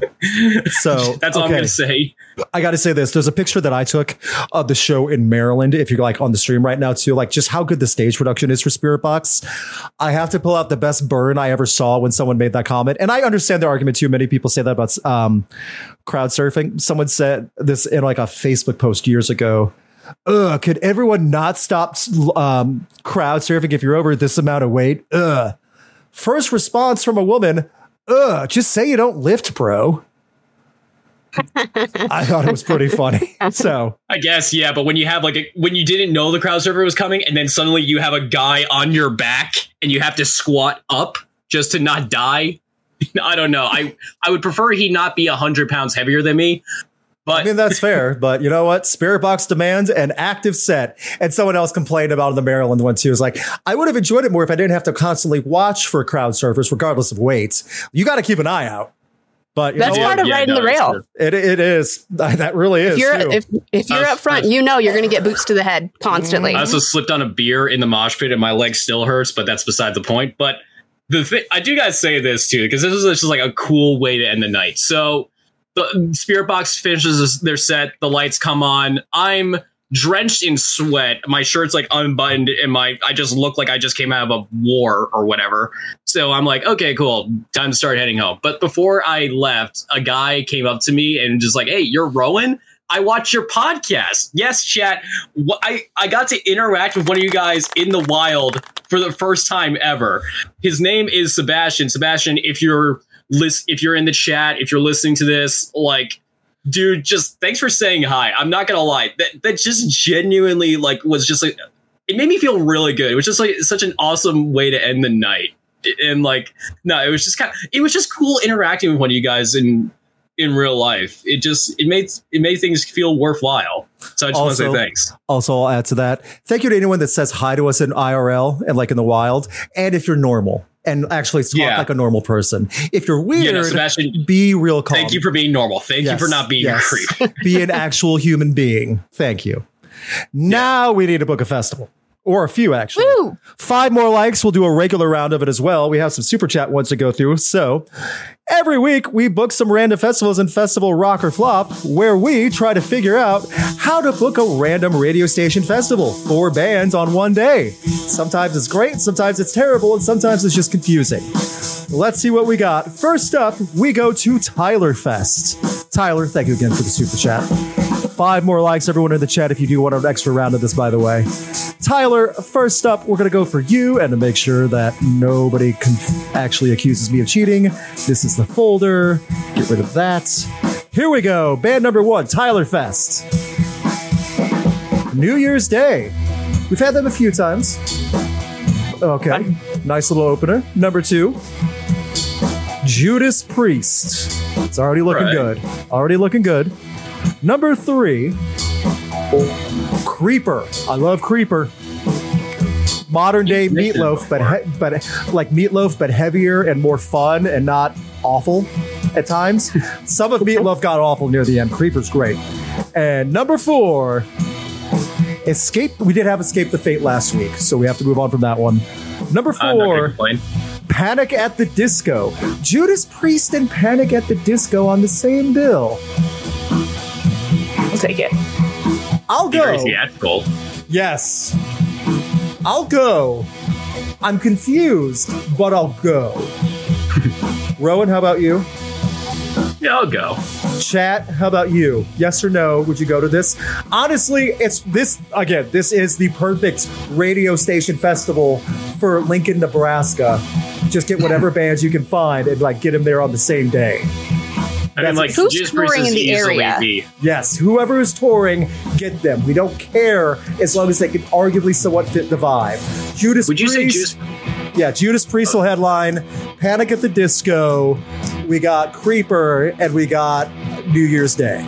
So that's all okay. I'm gonna say. I got to say this. There's a picture that I took of the show in Maryland. If you're like on the stream right now too, like just how good the stage production is for Spirit Box. I have to pull out the best burn I ever saw when someone made that comment. And I understand the argument too. Many people say that about um, crowd surfing. Someone said this in like a Facebook post years ago. Ugh, could everyone not stop um, crowd surfing if you're over this amount of weight? Ugh. First response from a woman. Ugh, just say you don't lift, bro. I thought it was pretty funny. So I guess, yeah, but when you have like a, when you didn't know the crowd surfer was coming and then suddenly you have a guy on your back and you have to squat up just to not die. I don't know. I, I would prefer he not be a hundred pounds heavier than me. But I mean, that's fair. But you know what? Spirit Box demands an active set. And someone else complained about the Maryland one too. It was like, I would have enjoyed it more if I didn't have to constantly watch for crowd surfers, regardless of weight. You got to keep an eye out. But you that's know part what? of yeah, riding no, the rail. It it is. That really is. If you're too. if, if you're Uh, up front, uh, you know you're going to get boots to the head constantly. I also slipped on a beer in the mosh pit and my leg still hurts, but that's beside the point. But the thing, I do gotta say this too, because this is just like a cool way to end the night. So the Spirit Box finishes their set, the lights come on. I'm drenched in sweat. My shirt's like unbuttoned and my I just look like I just came out of a war or whatever. So I'm like, okay, cool. Time to start heading home. But before I left, a guy came up to me and just like, hey, you're Rowan? I watch your podcast. Yes, chat. I, I got to interact with one of you guys in the wild for the first time ever. His name is Sebastian. Sebastian, if you're list, if you're in the chat, if you're listening to this, like, dude, just thanks for saying hi. I'm not gonna lie. That that just genuinely like was just like it made me feel really good. It was just like such an awesome way to end the night. And like no, it was just kind of it was just cool interacting with one of you guys in in real life. It just it made it made things feel worthwhile. So I just want to say thanks. Also, I'll add to that. Thank you to anyone that says hi to us in I R L and like in the wild. And if you're normal and actually talk yeah. like a normal person. If you're weird, yeah, no, Sebastian, be real calm. Thank you for being normal. Thank yes, you for not being yes. a creep. Be an actual human being. Thank you. Now yeah. we need to book a festival. Or a few, actually. Woo! Five more likes. We'll do a regular round of it as well. We have some super chat ones to go through. So every week we book some random festivals in Festival Rock or Flop, where we try to figure out how to book a random radio station festival for bands on one day. Sometimes it's great, sometimes it's terrible, and sometimes it's just confusing. Let's see what we got. First up, we go to Tyler Fest. Tyler, thank you again for the super chat. Five more likes, everyone in the chat, if you do want an extra round of this, by the way. Tyler, first up, we're going to go for you, and to make sure that nobody conf- actually accuses me of cheating, this is the folder. Get rid of that. Here we go. Band number one, Tyler Fest. New Year's Day. We've had them a few times. Okay. Nice little opener. Number two. Judas Priest. It's already looking Right. good. Already looking good. Number three, Creeper. I love Creeper. Modern day You've mentioned Meatloaf, it but before. he- but like Meatloaf, but heavier and more fun and not awful at times. Some of Meatloaf got awful near the end. Creeper's great. And number four, Escape. We did have Escape the Fate last week, so we have to move on from that one. Number I'm not gonna four, complain. Panic at the Disco. Judas Priest and Panic at the Disco on the same bill. I'll take it. I'll Be very go. theatrical. Yes. I'll go. I'm confused, but I'll go. Rowan, how about you? Yeah, I'll go. Chat, how about you? Yes or no? Would you go to this? Honestly, it's this again. This is the perfect radio station festival for Lincoln, Nebraska. Just get whatever bands you can find and like get them there on the same day. I mean, That's- like, Who's Judas Priest touring is in the easily area? the- Yes, whoever is touring, get them. We don't care as long as they can arguably somewhat fit the vibe. Judas Would you say Priest. Judas? Yeah, Judas Priest will headline. Panic at the Disco. We got Creeper, and we got New Year's Day.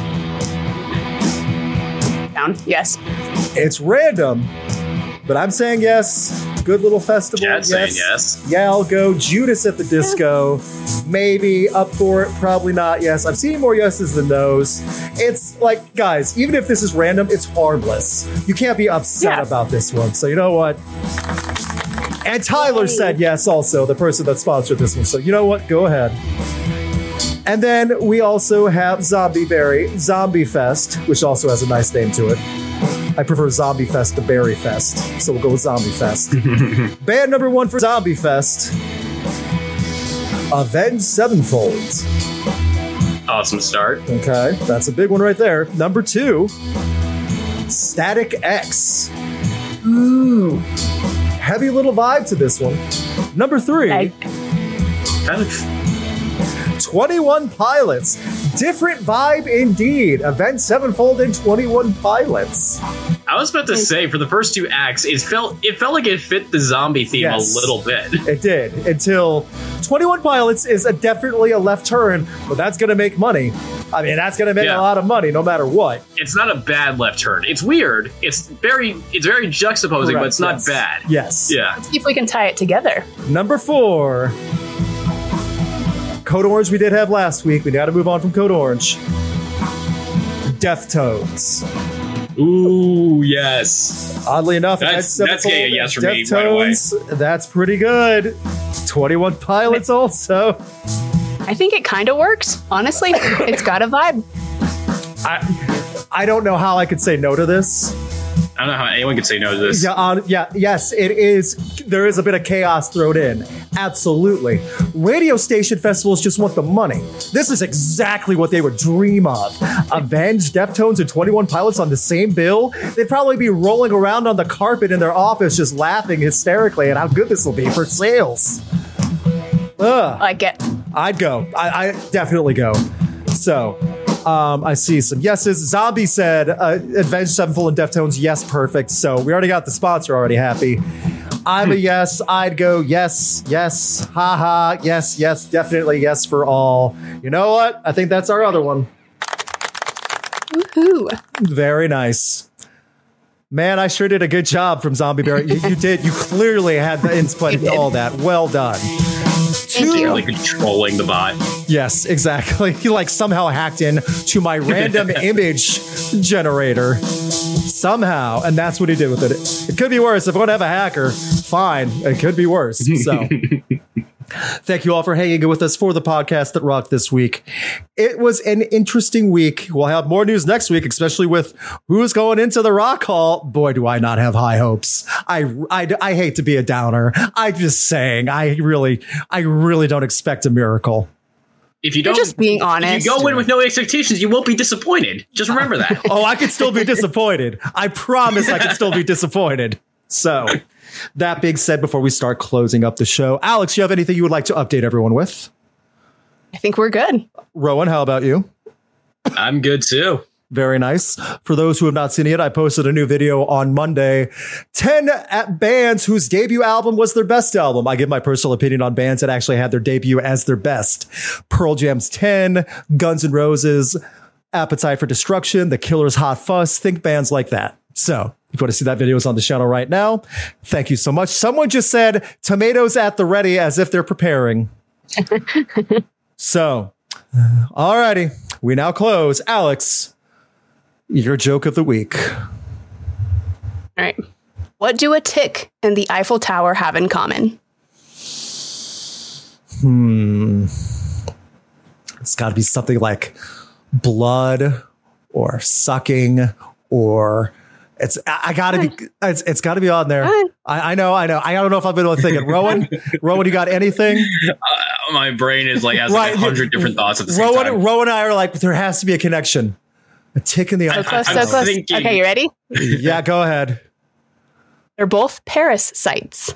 Down. Yes. It's random, but I'm saying yes. Good little festival. Chad's saying yes. Yeah, I'll go. Judas at the Disco. Maybe up for it. Probably not. Yes. I'm seeing more yeses than nos. It's like, guys, even if this is random, it's harmless. You can't be upset Yeah. about this one. So you know what? And Tyler said yes also, the person that sponsored this one. So you know what? Go ahead. And then we also have Zombie Berry, Zombie Fest, which also has a nice name to it. I prefer Zombie Fest to Berry Fest, so we'll go with Zombie Fest. Band number one for Zombie Fest, Avenged Sevenfold. Awesome start. Okay, that's a big one right there. Number two, Static X. Ooh. Heavy little vibe to this one. Number three, I, Kind of. twenty-one Pilots. Different vibe indeed. Avenged Sevenfold and twenty-one Pilots. I was about to say, for the first two acts, it felt it felt like it fit the zombie theme Yes. a little bit. It did until twenty-one Pilots is a definitely a left turn, but that's going to make money. I mean, that's going to make Yeah. a lot of money no matter what. It's not a bad left turn. It's weird. It's very it's very juxtaposing, but Correct, it's not yes. bad. Yes. Yeah. see if we can tie it together. Number four. Code Orange we did have last week. We got to move on from Code Orange. Deftones. Ooh, yes. Oddly enough, That's- Avenged that's getting a Sevenfold yes and from me right away. Deftones, that's pretty good. twenty-one Pilots also. I think it kind of works. Honestly, it's got a vibe. I, I don't know how I could say no to this. I don't know how anyone could say no to this. Yeah, uh, yeah, yes, it is. There is a bit of chaos thrown in. Absolutely. Radio station festivals just want the money. This is exactly what they would dream of. Avenged, Deftones, and twenty-one Pilots on the same bill. They'd probably be rolling around on the carpet in their office just laughing hysterically at how good this will be for sales. Ugh. Like it. I'd go. I, I definitely go. So, um, I see some yeses. Zombie said, uh, Avenged Sevenfold and Deftones, yes, perfect. So we already got the sponsor already happy. I'm a yes. I'd go yes, yes, haha, yes, yes, definitely yes for all. You know what? I think that's our other one. Woohoo. Very nice. Man, I sure did a good job from Zombie Bear. You, you did. You clearly had the input and all that. Well done. Thank you. Really controlling the bot. Yes, exactly. He like somehow hacked in to my random image generator somehow, and that's what he did with it. It could be worse. If I want to have a hacker, fine. It could be worse. So thank you all for hanging with us for the podcast that rocked this week. It was an interesting week. We'll have more news next week, especially with who's going into the Rock Hall. Boy, do I not have high hopes. I, I, I hate to be a downer. I'm just saying, I really, I really don't expect a miracle. If you You're don't, just being if honest. you go in with no expectations, you won't be disappointed. Just remember that. Oh, I could still be disappointed. I promise I could still be disappointed. So, that being said, before we start closing up the show, Alex, you have anything you would like to update everyone with? I think we're good. Rowan, how about you? I'm good too. Very nice. For those who have not seen it, I posted a new video on Monday. ten at bands whose debut album was their best album. I give my personal opinion on bands that actually had their debut as their best. Pearl Jam's ten, Guns N' Roses, Appetite for Destruction, The Killer's Hot Fuss. Think bands like that. So if you want to see that video, it's on the channel right now. Thank you so much. Someone just said tomatoes at the ready as if they're preparing. So, alrighty. We now close. Alex, your joke of the week. All right. What do a tick and the Eiffel Tower have in common? Hmm. It's got to be something like blood or sucking or it's, I, I gotta be, it's, it's gotta be on there. I, I know, I know. I don't know if I've been able to think it. Rowan, Rowan, you got anything? Uh, my brain is like, has like a hundred different thoughts at the same Rowan, time. Rowan and I are like, there has to be a connection. A tick in the So eye. close, I'm so close. thinking- Okay, you ready? Yeah, go ahead. They're both parasites.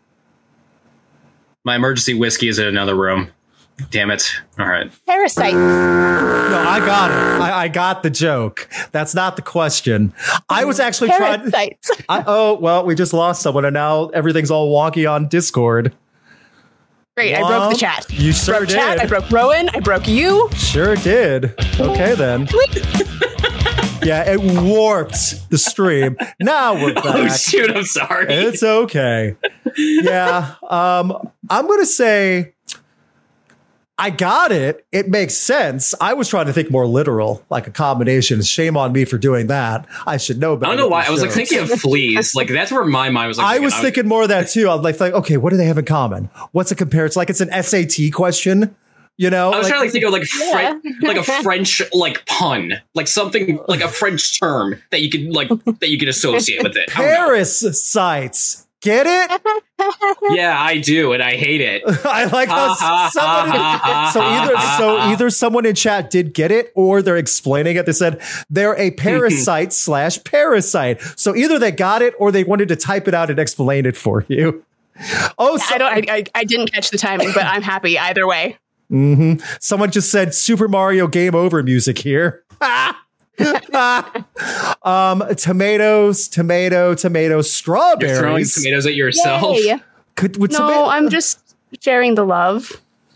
My emergency whiskey is in another room. Damn it. All right. Parasite. No, I got it. I, I got the joke. That's not the question. I was actually trying. Parasites. I, oh, well, we just lost someone and now everything's all wonky on Discord. Great, I broke Well, the chat. you sure broke chat, did. I broke Rowan. I broke you. Sure did. Okay, then. Yeah, it warped the stream. Now we're back. Oh, shoot. I'm sorry. It's okay. Yeah. Um, I'm going to say I got it. It makes sense. I was trying to think more literal, like a combination. Shame on me for doing that. I should know better. I don't know why. with I was like these thinking shows. of fleas. Like that's where my mind was like. I was I'm- thinking more of that too. I was like, like, okay, what do they have in common? What's it compared? It's like it's an S A T question. You know, I was like, trying to think of like Yeah. Fre- like a French like pun, like something like a French term that you could like that you could associate with it. I don't know. parasites. Get it? Yeah, I do, and I hate it. I like Ha, how ha, someone ha, ha, so ha, either ha, so ha. either someone in chat did get it or they're explaining it. They said they're a parasite slash parasite. So either they got it or they wanted to type it out and explain it for you. Oh, so, I don't. I, I, I didn't catch the timing, but I'm happy either way. someone just said Super Mario Game Over music here. um, tomatoes, tomato, tomato, You're throwing strawberries. tomatoes at yourself. Yay. Could, would No, tomato- I'm just sharing the love.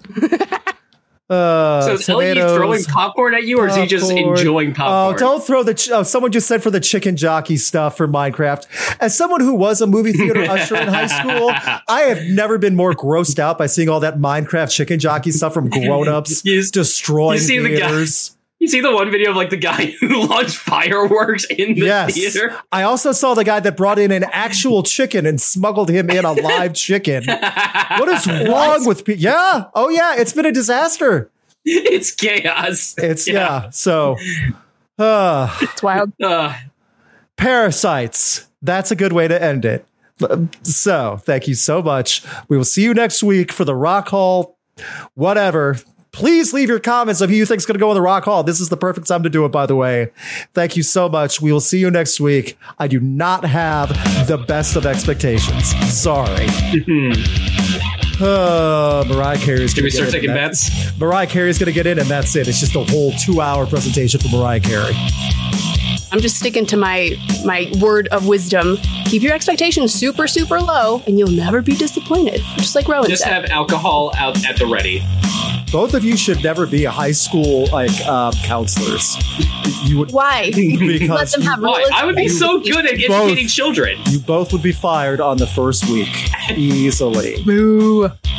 uh, So is Ellie tomatoes. throwing popcorn at you, or is he just Popcorn. enjoying popcorn? Oh, don't throw the. Ch- oh, someone just said for the chicken jockey stuff for Minecraft. As someone who was a movie theater usher in high school, I have never been more grossed out by seeing all that Minecraft chicken jockey stuff from grown-ups You- destroying you see the guy- theaters. You see the one video of like the guy who launched fireworks in the Yes. theater? I also saw the guy that brought in an actual chicken and smuggled him in a live chicken. What is wrong with people? Yeah. Oh, yeah. It's been a disaster. It's chaos. It's, yeah. So, uh, It's wild. Uh, parasites. That's a good way to end it. So, thank you so much. We will see you next week for the Rock Hall, whatever. Please leave your comments of who you think is going to go in the Rock Hall. This is the perfect time to do it, by the way. Thank you so much. We will see you next week. I do not have the best of expectations. Sorry. uh, Mariah Carey's should going we to start get in. taking and that- bets? Mariah Carey's going to get in, and that's it. It's just a whole two-hour presentation for Mariah Carey. I'm just sticking to my my word of wisdom. Keep your expectations super, super low, and you'll never be disappointed. Just like Rowan Just said. have alcohol out at the ready. Both of you should never be a high school like uh, counselors. You would Why? because Let them have Why? I would be so good at Both. educating children. you both would be fired on the first week easily. Boo.